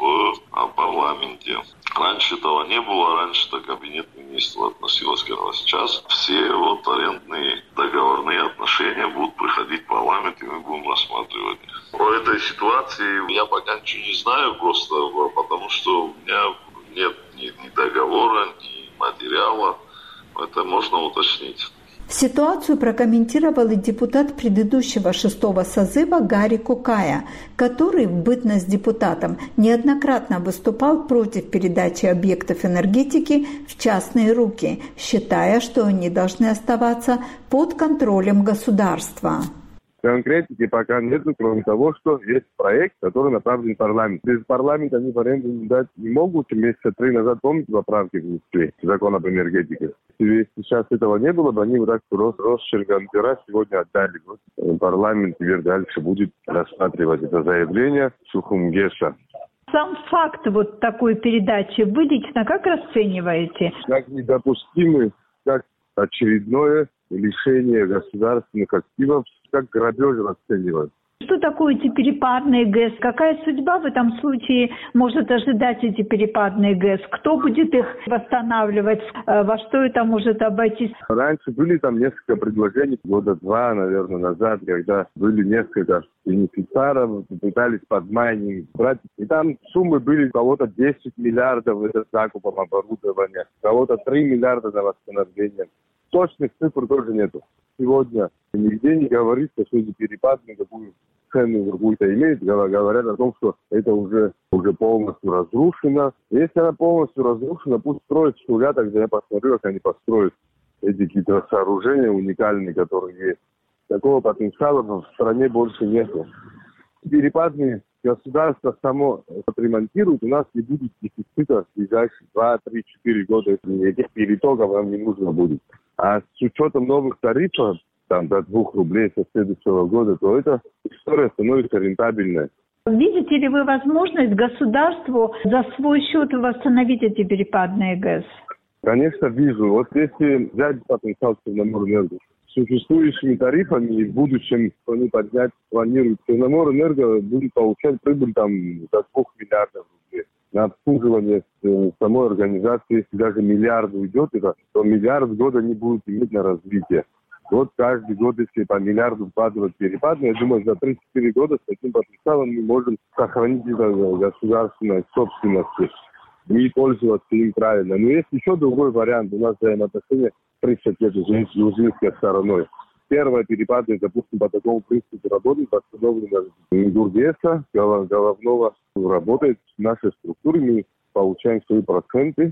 в парламенте. Раньше этого не было, раньше-то кабинет министров относился к этому. Сейчас все арендные договорные отношения будут приходить в парламент, и мы будем рассматривать. По этой ситуации я пока ничего не знаю, просто потому что у меня нет ни договора, ни материала. Это можно уточнить. Ситуацию прокомментировал и депутат предыдущего 6-го созыва Гарри Кукая, который в бытность депутатом неоднократно выступал против передачи объектов энергетики в частные руки, считая, что они должны оставаться под контролем государства. Конкретики пока нету, кроме того, что есть проект, который направлен в парламент. Без парламента они в аренду дать не могут. Месяца 3 назад, помните, поправки внесли в закон об энергетике. Если сейчас этого не было бы, они вот так Росчергантера сегодня отдали. Парламент теперь дальше будет рассматривать это заявление Сухумгэса. Сам факт вот такой передачи вы лично как расцениваете? Как недопустимый, как очередное лишение государственных активов, как грабеж расценивать. Что такое эти перепадные ГЭС? Какая судьба в этом случае может ожидать эти перепадные ГЭС? Кто будет их восстанавливать? Во что это может обойтись? Раньше были там несколько предложений, года 2, наверное, назад, когда были несколько бенефициаров, пытались под майнинг брать. И там суммы были у кого-то 10 миллиардов это закупом оборудования, у кого-то 3 миллиарда на восстановление. Точных цифр тоже нету. Сегодня нигде не говорится, что эти перепадные какую цену какую-то имеют. Говорят о том, что это уже полностью разрушено. Если она полностью разрушена, пусть строят с нуля, тогда я посмотрю, как они построят эти какие-то сооружения уникальные, которые есть. Такого потенциала в стране больше нету. Перепадные государство само отремонтирует, у нас не будет дефицита в ближайшие 2, 3, 4 года. Никаких перетоков нам не нужно будет. А с учетом новых тарифов, там до 2 рублей со следующего года, то эта история становится рентабельной. Видите ли вы возможность государству за свой счет восстановить эти перепадные ГЭС? Конечно, вижу. Вот если взять потенциал Черноморэнерго, существующими тарифами и в будущем они поднять планируют, Черноморэнерго будет получать прибыль там до 2 миллиардов рублей. На обслуживание самой организации, если даже миллиард уйдет, то миллиард в год они будут иметь на развитие. Вот каждый год, если по миллиарду вкладывать перепадные, я думаю, за 3-4 года с таким потенциалом мы можем сохранить это государственной собственности и пользоваться им правильно. Но есть еще другой вариант. У нас взаимоотношения 30 лет уже с грузинской стороной. Первая перепадная, допустим, по такому принципу работает, постановлена Ингургэса, головного, работает в нашей структуре, мы получаем свои проценты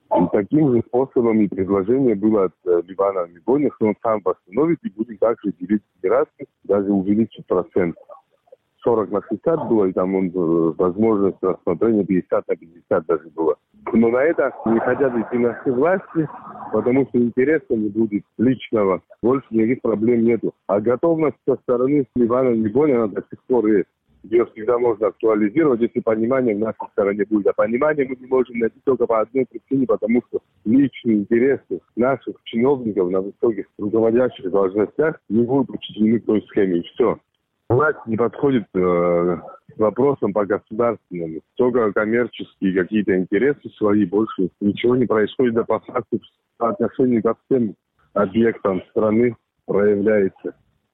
И таким же способом и предложение было от Ливана Мигони, что он сам восстановит и будет также делить федерацию, даже увеличить процент. 40 на 60 было, и там возможность рассмотрения 50 на 50 даже было. Но на это не хотят идти наши власти, потому что интереса не будет личного. Больше никаких проблем нету. А готовность со стороны Ливана Мигони, она до сих пор есть. Ее всегда можно актуализировать, если понимание в нашей стороне будет. А понимание мы не можем найти только по одной причине, потому что личные интересы наших чиновников на высоких руководящих должностях не будут учтены к той схеме. И все. Власть не подходит к вопросам по государственному. Только коммерческие какие-то интересы свои, больше ничего не происходит, да по факту по отношению ко всем объектам страны проявляется.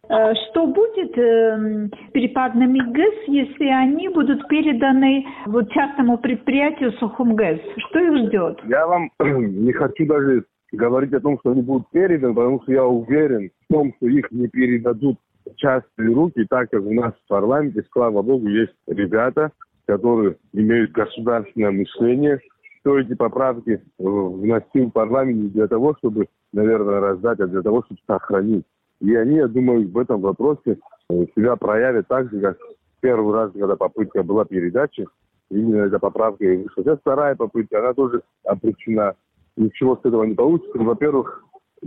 Что будет с перепадными ГЭС, если они будут переданы частному предприятию Сухумгэс? Что их ждет? Я вам не хочу даже говорить о том, что они будут переданы, потому что я уверен в том, что их не передадут в частные руки, так как у нас в парламенте, слава богу, есть ребята, которые имеют государственное мышление. Что эти поправки вносил в парламент не для того, чтобы, наверное, раздать, а для того, чтобы сохранить. И они, я думаю, в этом вопросе себя проявят так же, как в первый раз, когда попытка была передачи, именно эта поправка и вышла. Сейчас вторая попытка, она тоже обречена. Ничего с этого не получится. Во-первых,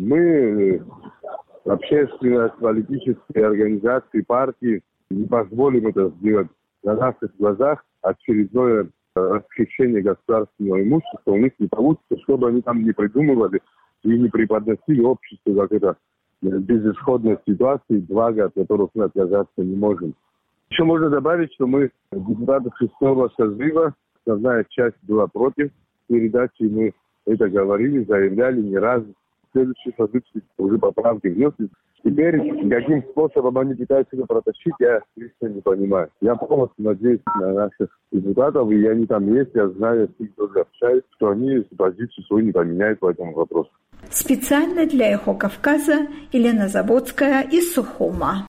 мы, общественность, политические организации, партии, не позволим это сделать на наших глазах. Очередное расхищение государственного имущества у них не получится, что бы они там не придумывали и не преподносили обществу, как это безысходной ситуации, блага, от которых мы отказаться не можем. Еще можно добавить, что мы, депутаты 6-го созыва, основная часть была против передачи, мы это говорили, заявляли не раз. Следующий созыв уже поправки внесли. Теперь, каким способом они пытаются это протащить, я лично не понимаю. Я полностью надеюсь на наших депутатов, и они там есть, я знаю, с ними тоже общаюсь, что они позицию свою не поменяют по этому вопросу. Специально для «Эхо Кавказа» Елена Заводская из Сухума.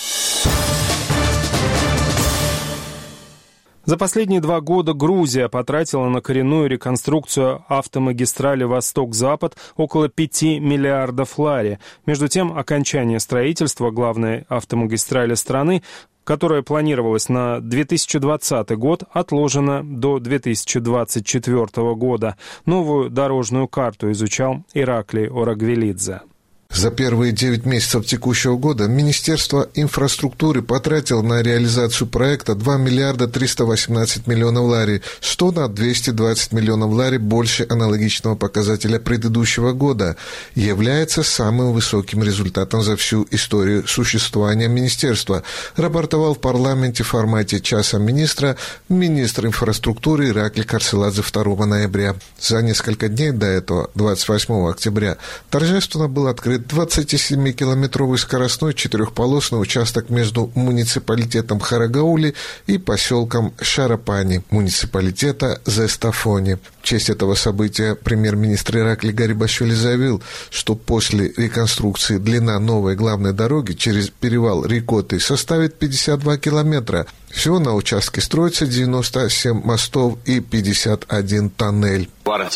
За последние 2 года Грузия потратила на коренную реконструкцию автомагистрали «Восток-Запад» около 5 миллиардов лари. Между тем, окончание строительства главной автомагистрали страны, которая планировалась на 2020 год, отложено до 2024 года. Новую дорожную карту изучал Ираклий Орагвелидзе. За первые 9 месяцев текущего года Министерство инфраструктуры потратило на реализацию проекта 2 миллиарда 318 миллионов лари, что на 220 миллионов лари больше аналогичного показателя предыдущего года, является самым высоким результатом за всю историю существования министерства, рапортовал в парламенте в формате «Часа министра» министр инфраструктуры Ираклий Карселадзе 2 ноября. За несколько дней до этого, 28 октября, торжественно был открыт 27-километровый скоростной 4-полосный участок между муниципалитетом Харагаули и поселком Шарапани муниципалитета Зестафони. В честь этого события премьер-министр Ираклий Гарибашвили заявил, что после реконструкции длина новой главной дороги через перевал Рикоты составит 52 километра. Всего на участке строится 97 мостов и 51 тоннель.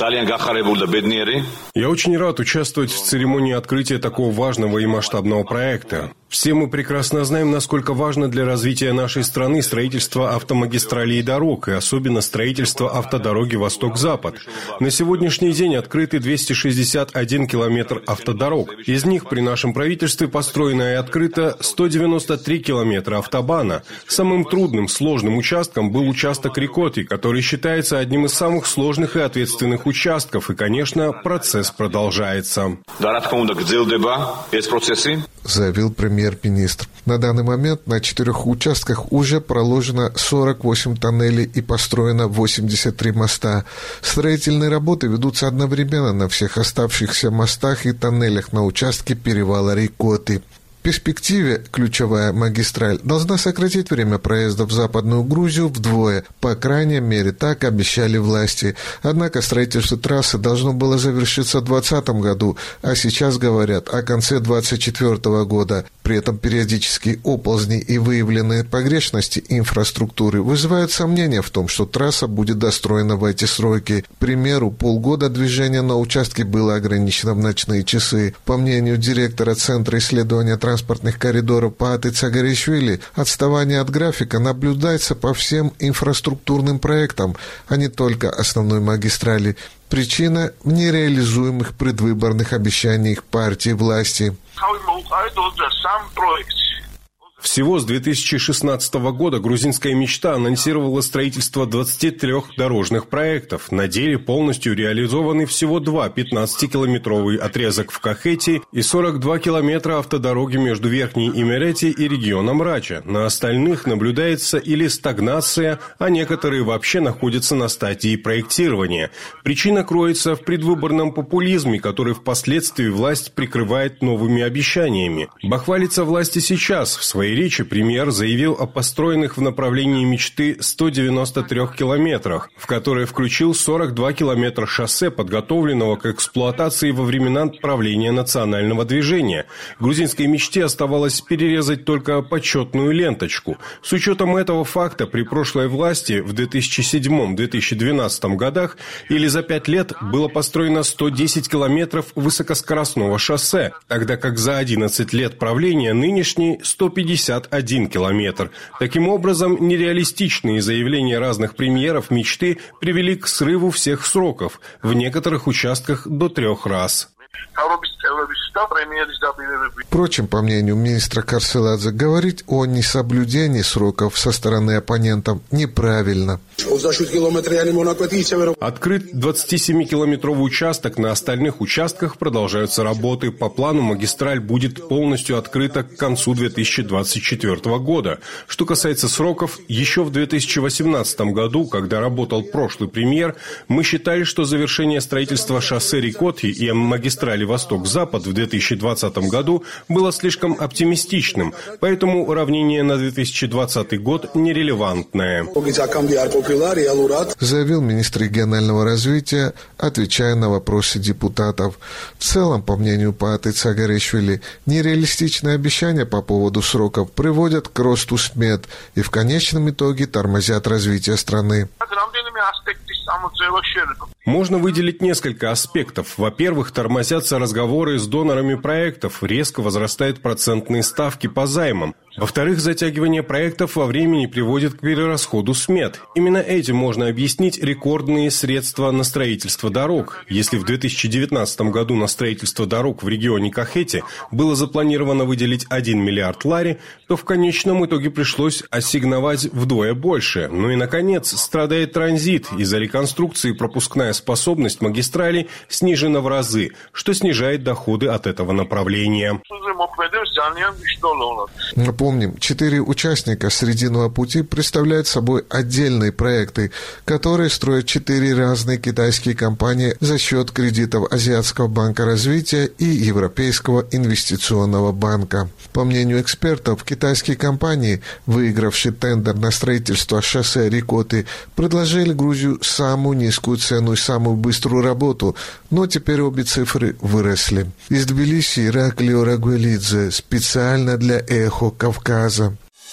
Я очень рад участвовать в церемонии открытия такого важного и масштабного проекта. Все мы прекрасно знаем, насколько важно для развития нашей страны строительство автомагистралей и дорог, и особенно строительство автодороги Восток-Запад. На сегодняшний день открыты 261 километр автодорог. Из них при нашем правительстве построено и открыто 193 километра автобана. Самым трудным, сложным участком был участок Рикоти, который считается одним из самых сложных и ответственных участков, и, конечно, процесс продолжается. Заявил премьер-министр. На данный момент на 4 участках уже проложено 48 тоннелей и построено 83 моста. Строительные работы ведутся одновременно на всех оставшихся мостах и тоннелях на участке перевала Рикоты. перспективе ключевая магистраль должна сократить время проезда в Западную Грузию вдвое. По крайней мере, так обещали власти. Однако строительство трассы должно было завершиться в 2020 году, а сейчас говорят о конце 2024 года. При этом периодические оползни и выявленные погрешности инфраструктуры вызывают сомнения в том, что трасса будет достроена в эти сроки. К примеру, полгода движение на участке было ограничено в ночные часы. По мнению директора Центра исследования транспортных коридоров Пааты Цагаришвили, отставание от графика наблюдается по всем инфраструктурным проектам, а не только основной магистрали. Причина в нереализуемых предвыборных обещаниях партии власти. Всего с 2016 года грузинская мечта анонсировала строительство 23 дорожных проектов. На деле полностью реализованы всего два 15-километровый отрезок в Кахете и 42 километра автодороги между Верхней Имерети и регионом Рача. На остальных наблюдается или стагнация, а некоторые вообще находятся на стадии проектирования. Причина кроется в предвыборном популизме, который впоследствии власть прикрывает новыми обещаниями. Бахвалится власти сейчас. В своей речи премьер заявил о построенных в направлении мечты 193 километрах, в которые включил 42 километра шоссе, подготовленного к эксплуатации во времена правления национального движения. Грузинской мечте оставалось перерезать только почетную ленточку. С учетом этого факта при прошлой власти в 2007-2012 годах или за 5 лет было построено 110 километров высокоскоростного шоссе, тогда как за 11 лет правления нынешний 151 километр. Таким образом, нереалистичные заявления разных премьеров мечты привели к срыву всех сроков, в некоторых участках до 3 раз. Впрочем, по мнению министра Карселадзе, говорить о несоблюдении сроков со стороны оппонентов неправильно. Открыт 27-километровый участок, на остальных участках продолжаются работы. По плану магистраль будет полностью открыта к концу 2024 года. Что касается сроков, еще в 2018 году, когда работал прошлый премьер, мы считали, что завершение строительства шоссе Рикотхи и магистрали Восток-Запад в 2020 году было слишком оптимистичным, поэтому уравнение на 2020 год нерелевантное. Заявил министр регионального развития, отвечая на вопросы депутатов. В целом, по мнению Пааты Цагаришвили, нереалистичные обещания по поводу сроков приводят к росту смет и в конечном итоге тормозят развитие страны. Можно выделить несколько аспектов. Во-первых, тормозятся разговоры с донорами проектов, резко возрастают процентные ставки по займам. Во-вторых, затягивание проектов во времени приводит к перерасходу смет. Именно этим можно объяснить рекордные средства на строительство дорог. Если в 2019 году на строительство дорог в регионе Кахете было запланировано выделить 1 миллиард лари, то в конечном итоге пришлось ассигновать вдвое больше. Ну и, наконец, страдает транзит. Из-за реконструкции пропускная способность магистралей снижена в разы, что снижает доходы от этого направления. Напомним, 4 участника Срединного пути представляют собой отдельные проекты, которые строят 4 разные китайские компании за счет кредитов Азиатского банка развития и Европейского инвестиционного банка. По мнению экспертов, китайские компании, выигравшие тендер на строительство шоссе Рикоты, предложили Грузию самую низкую цену и самую быструю работу, но теперь обе цифры выросли. Из Тбилиси Ираклио Рагуэлидзе специально для «Эхо Кавказа».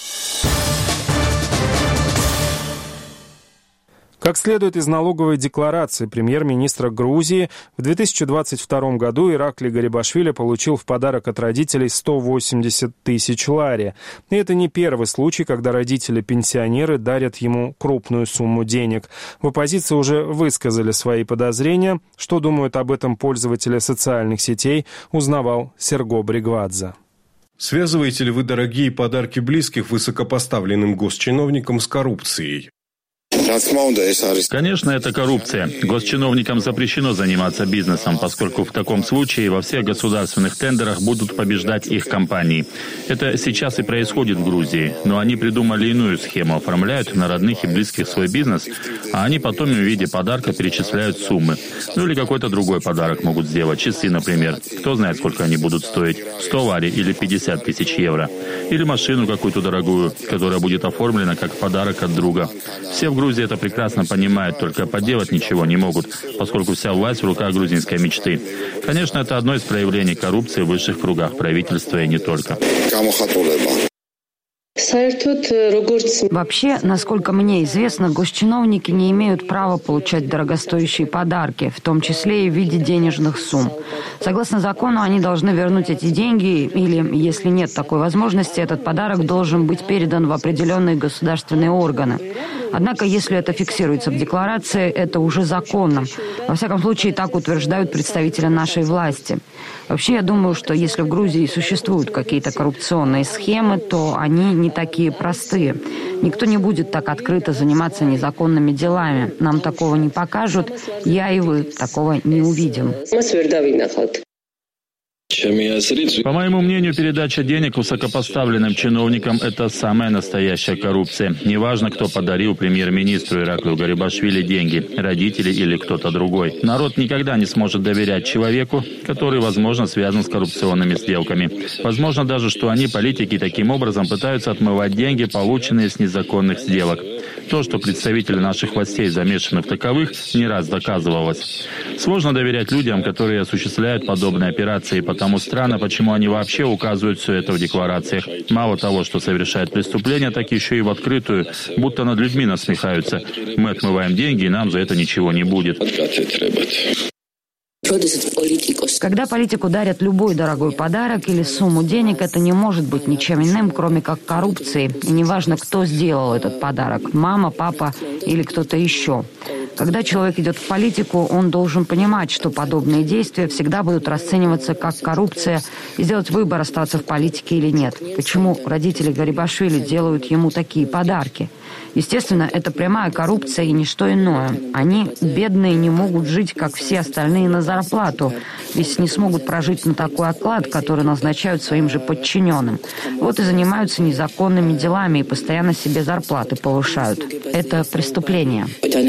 Как следует из налоговой декларации премьер-министра Грузии, в 2022 году Ираклий Гарибашвили получил в подарок от родителей 180 тысяч лари. И это не первый случай, когда родители-пенсионеры дарят ему крупную сумму денег. В оппозиции уже высказали свои подозрения. Что думают об этом пользователи социальных сетей, узнавал Серго Бригвадзе. Связываете ли вы дорогие подарки близких высокопоставленным госчиновникам с коррупцией? Конечно, это коррупция. Госчиновникам запрещено заниматься бизнесом, поскольку в таком случае во всех государственных тендерах будут побеждать их компании. Это сейчас и происходит в Грузии, но они придумали иную схему, оформляют на родных и близких свой бизнес, а они потом им в виде подарка перечисляют суммы. Ну или какой-то другой подарок могут сделать, часы, например. Кто знает, сколько они будут стоить, 100 лари или 50 тысяч евро. Или машину какую-то дорогую, которая будет оформлена как подарок от друга. Все в Грузии это прекрасно понимают, только поделать ничего не могут, поскольку вся власть в руках грузинской мечты. Конечно, это одно из проявлений коррупции в высших кругах правительства и не только. Вообще, насколько мне известно, госчиновники не имеют права получать дорогостоящие подарки, в том числе и в виде денежных сумм. Согласно закону, они должны вернуть эти деньги, или, если нет такой возможности, этот подарок должен быть передан в определенные государственные органы. Однако, если это фиксируется в декларации, это уже законно. Во всяком случае, так утверждают представители нашей власти. Вообще, я думаю, что если в Грузии существуют какие-то коррупционные схемы, то они не такие простые. Никто не будет так открыто заниматься незаконными делами. Нам такого не покажут, я и вы такого не увидим. По моему мнению, передача денег высокопоставленным чиновникам – это самая настоящая коррупция. Неважно, кто подарил премьер-министру Ираклию Гарибашвили деньги – родители или кто-то другой. Народ никогда не сможет доверять человеку, который, возможно, связан с коррупционными сделками. Возможно даже, что они, политики, таким образом пытаются отмывать деньги, полученные с незаконных сделок. То, что представители наших властей замешаны в таковых, не раз доказывалось. Сложно доверять людям, которые осуществляют подобные операции, потому странно, почему они вообще указывают все это в декларациях. Мало того, что совершают преступления, так еще и в открытую, будто над людьми насмехаются. Мы отмываем деньги, и нам за это ничего не будет. Когда политику дарят любой дорогой подарок или сумму денег, это не может быть ничем иным, кроме как коррупцией. И неважно, кто сделал этот подарок – мама, папа или кто-то еще. Когда человек идет в политику, он должен понимать, что подобные действия всегда будут расцениваться как коррупция, и сделать выбор, остаться в политике или нет. Почему родители Гарибашвили делают ему такие подарки? Естественно, это прямая коррупция и ничто иное. Они, бедные, не могут жить, как все остальные, на зарплату, ведь не смогут прожить на такой оклад, который назначают своим же подчиненным. Вот и занимаются незаконными делами и постоянно себе зарплаты повышают. Это преступление.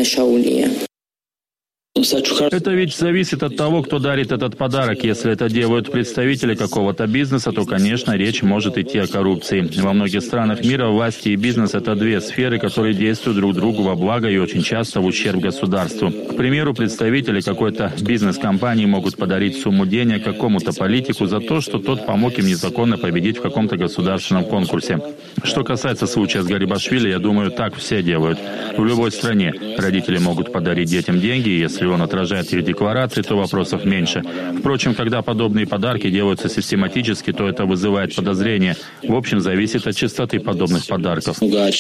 Это ведь зависит от того, кто дарит этот подарок. Если это делают представители какого-то бизнеса, то, конечно, речь может идти о коррупции. Во многих странах мира власти и бизнес – это две сферы, которые действуют друг другу во благо и очень часто в ущерб государству. К примеру, представители какой-то бизнес-компании могут подарить сумму денег какому-то политику за то, что тот помог им незаконно победить в каком-то государственном конкурсе. Что касается случая с Гарибашвили, я думаю, так все делают. В любой стране родители могут подарить детям деньги, и если он отражает их декларации, то вопросов меньше. Впрочем, когда подобные подарки делаются систематически, то это вызывает подозрения. В общем, зависит от частоты подобных подарков.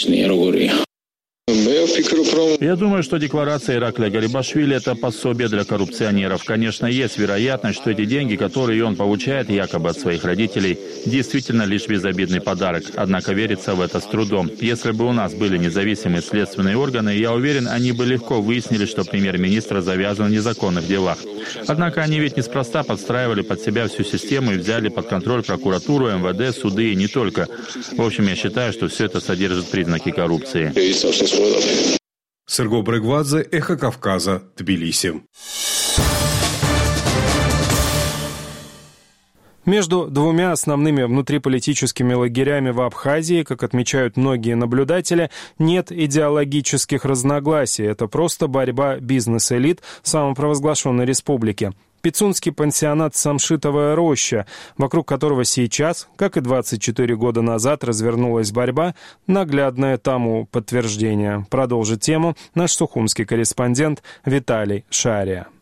Я думаю, что декларация Ираклия Гарибашвили – это пособие для коррупционеров. Конечно, есть вероятность, что эти деньги, которые он получает якобы от своих родителей, действительно лишь безобидный подарок. Однако верится в это с трудом. Если бы у нас были независимые следственные органы, я уверен, они бы легко выяснили, что премьер-министр завязан в незаконных делах. Однако они ведь неспроста подстраивали под себя всю систему и взяли под контроль прокуратуру, МВД, суды и не только. В общем, я считаю, что все это содержит признаки коррупции. Серго Брегвадзе, Эхо Кавказа, Тбилиси. Между двумя основными внутриполитическими лагерями в Абхазии, как отмечают многие наблюдатели, нет идеологических разногласий. Это просто борьба бизнес-элит самопровозглашенной республики. Пицунский пансионат «Самшитовая роща», вокруг которого сейчас, как и 24 года назад, развернулась борьба, наглядное тому подтверждение. Продолжит тему наш сухумский корреспондент Виталий Шария.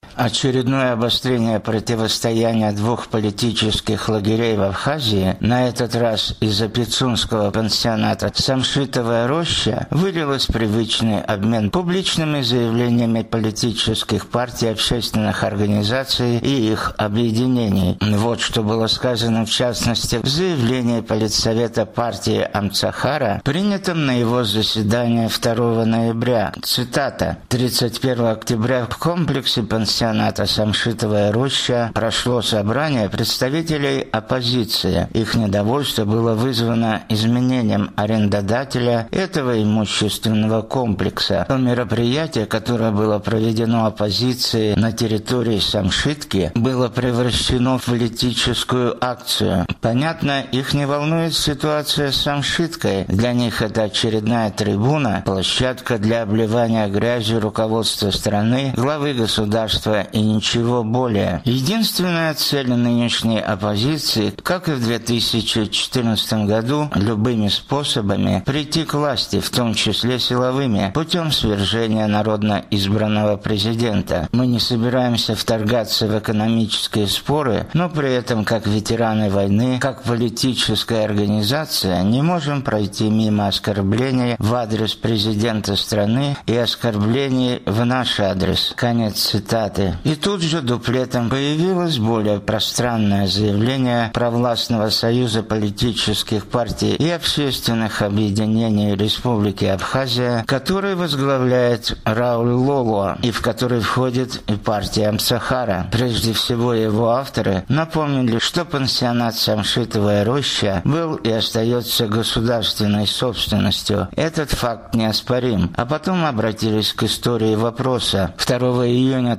Очередное обострение противостояния двух политических лагерей в Абхазии, на этот раз из-за пицунского пансионата «Самшитовая роща», вылилось в привычный обмен публичными заявлениями политических партий, общественных организаций и их объединений. Вот что было сказано в частности в заявлении Политсовета партии Амцахара, принятом на его заседании 2 ноября. Цитата. 31 октября в комплексе пансионата «Самшитовая роща» прошло собрание представителей оппозиции. Их недовольство было вызвано изменением арендодателя этого имущественного комплекса. То мероприятие, которое было проведено оппозицией на территории Самшитки, было превращено в политическую акцию. Понятно, их не волнует ситуация с Самшиткой. Для них это очередная трибуна, площадка для обливания грязью руководства страны, главы государства и ничего более. Единственная цель нынешней оппозиции, как и в 2014 году, любыми способами прийти к власти, в том числе силовыми, путем свержения народно избранного президента. Мы не собираемся вторгаться в экономические споры, но при этом, как ветераны войны, как политическая организация, не можем пройти мимо оскорблений в адрес президента страны и оскорблений в наш адрес. Конец цитаты. И тут же дуплетом появилось более пространное заявление провластного союза политических партий и общественных объединений Республики Абхазия, который возглавляет Рауль Лоло и в который входит и партия Амцахара. Прежде всего его авторы напомнили, что пансионат «Самшитовая роща» был и остается государственной собственностью. Этот факт неоспорим. А потом обратились к истории вопроса. 2 июня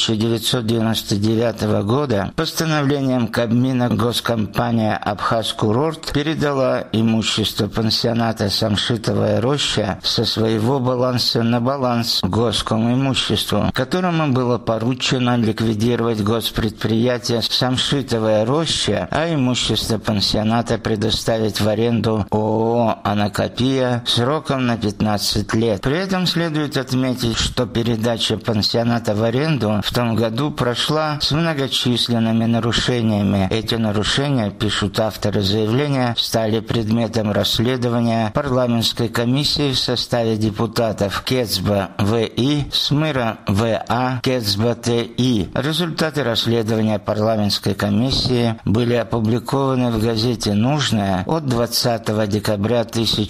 1999 года постановлением Кабмина госкомпания «Абхаз-Курорт» передала имущество пансионата «Самшитовая роща» со своего баланса на баланс госкомимуществу, которому было поручено ликвидировать госпредприятие «Самшитовая роща», а имущество пансионата предоставить в аренду ООО «Анакопия» сроком на 15 лет. При этом следует отметить, что передача пансионата в аренду в том году прошла с многочисленными нарушениями. Эти нарушения, пишут авторы заявления, стали предметом расследования парламентской комиссии в составе депутатов Кецба В.И., Смыра В.А., Кецба Т.И. Результаты расследования парламентской комиссии были опубликованы в газете «Нужная» от 20 декабря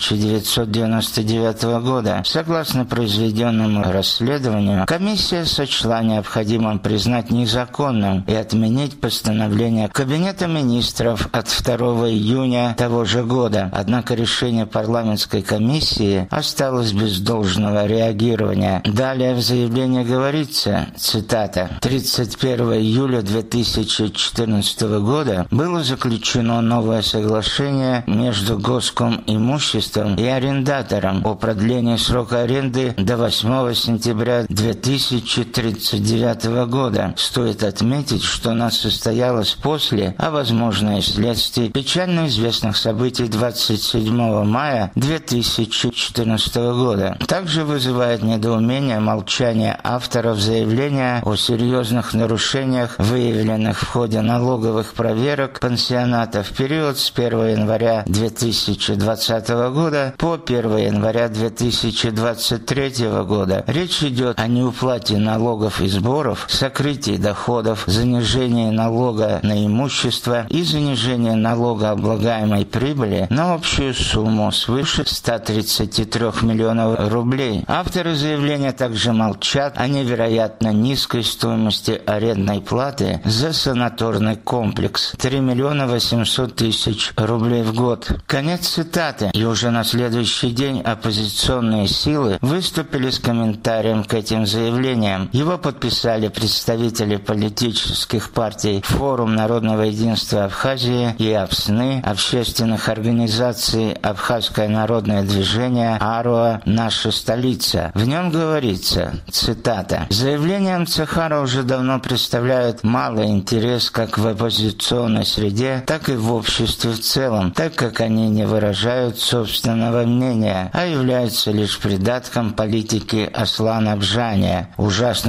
1999 года. Согласно произведенному расследованию, комиссия сочла необходимым признать незаконным и отменить постановление Кабинета министров от 2 июня того же года. Однако решение парламентской комиссии осталось без должного реагирования. Далее в заявлении говорится, цитата, 31 июля 2014 года было заключено новое соглашение между госкомимуществом и арендатором о продлении срока аренды до 8 сентября 2039 года. Стоит отметить, что она состоялась после, а возможно и вследствие печально известных событий 27 мая 2014 года. Также вызывает недоумение молчание авторов заявления о серьезных нарушениях, выявленных в ходе налоговых проверок пансионата в период с 1 января 2020 года по 1 января 2023 года. Речь идет о неуплате налогов и сборов, сокрытии доходов, занижении налога на имущество и занижении налогооблагаемой прибыли на общую сумму свыше 133 миллионов рублей. Авторы заявления также молчат о невероятно низкой стоимости арендной платы за санаторный комплекс – 3 миллиона 800 тысяч рублей в год. Конец цитаты. И уже на следующий день оппозиционные силы выступили с комментарием к этим заявлениям. Его подписали представители политических партий «Форум народного единства Абхазии» и АПСНы, общественных организаций «Абхазское народное движение», «Аруа. Наша столица». В нем говорится, цитата, «Заявления Амцахара уже давно представляют малый интерес как в оппозиционной среде, так и в обществе в целом, так как они не выражают собственного мнения, а являются лишь придатком политики Аслана Бжания. Ужасно другое,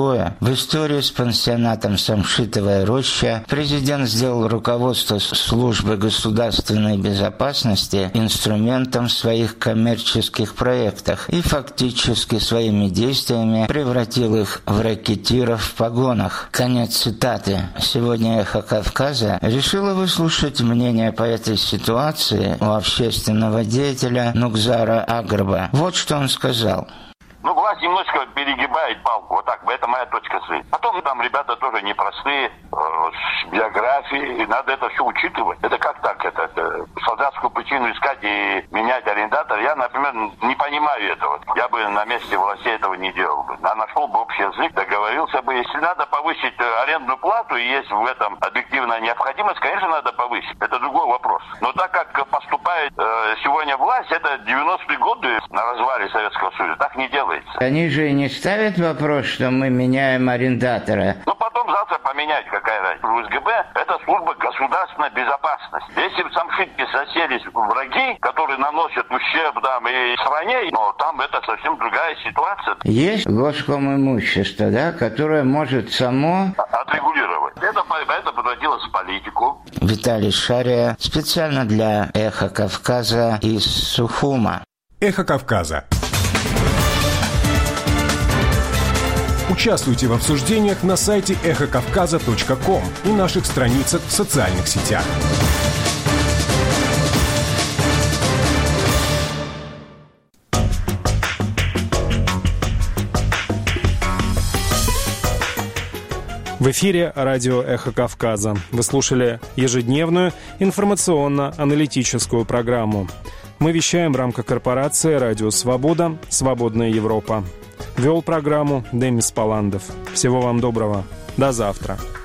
Впервые в истории с пансионатом «Самшитовая роща» президент сделал руководство службы государственной безопасности инструментом в своих коммерческих проектах и фактически своими действиями превратил их в ракетиров в погонах. Конец цитаты. Сегодня «Эхо Кавказа» решила выслушать мнение по этой ситуации у общественного деятеля Нукзара Агрба. Вот что он сказал. Власть немножко перегибает палку, вот так, это моя точка зрения. Потом там ребята тоже непростые, с биографией, и надо это все учитывать. Это как так, это солдатскую причину искать и менять арендатора? Я, например, не понимаю этого. Я бы на месте властей этого не делал бы. А нашел бы общий язык, договорился бы. Если надо повысить арендную плату, и есть в этом объективная необходимость, конечно, надо повысить. Это другой вопрос. Но так как поступает сегодня власть, это 90-е годы на развале Советского Союза. Так не делается. Они же не ставят вопрос, что мы меняем арендатора. Потом завтра поменять, какая разница. УСГБ – это служба государственной безопасности. Если в Самшитке соселись враги, которые наносят ущерб там и стране, но там это совсем другая ситуация. Есть госкомимущество, да, которое может само отрегулировать. Это превратилось в политику. Виталий Шария специально для «Эхо Кавказа» из Сухума. «Эхо Кавказа». Участвуйте в обсуждениях на сайте эхокавказа.ком и наших страницах в социальных сетях. В эфире радио «Эхо Кавказа». Вы слушали ежедневную информационно-аналитическую программу. Мы вещаем в рамках корпорации «Радио Свобода. Свободная Европа». Вел программу Демис Паландов. Всего вам доброго. До завтра.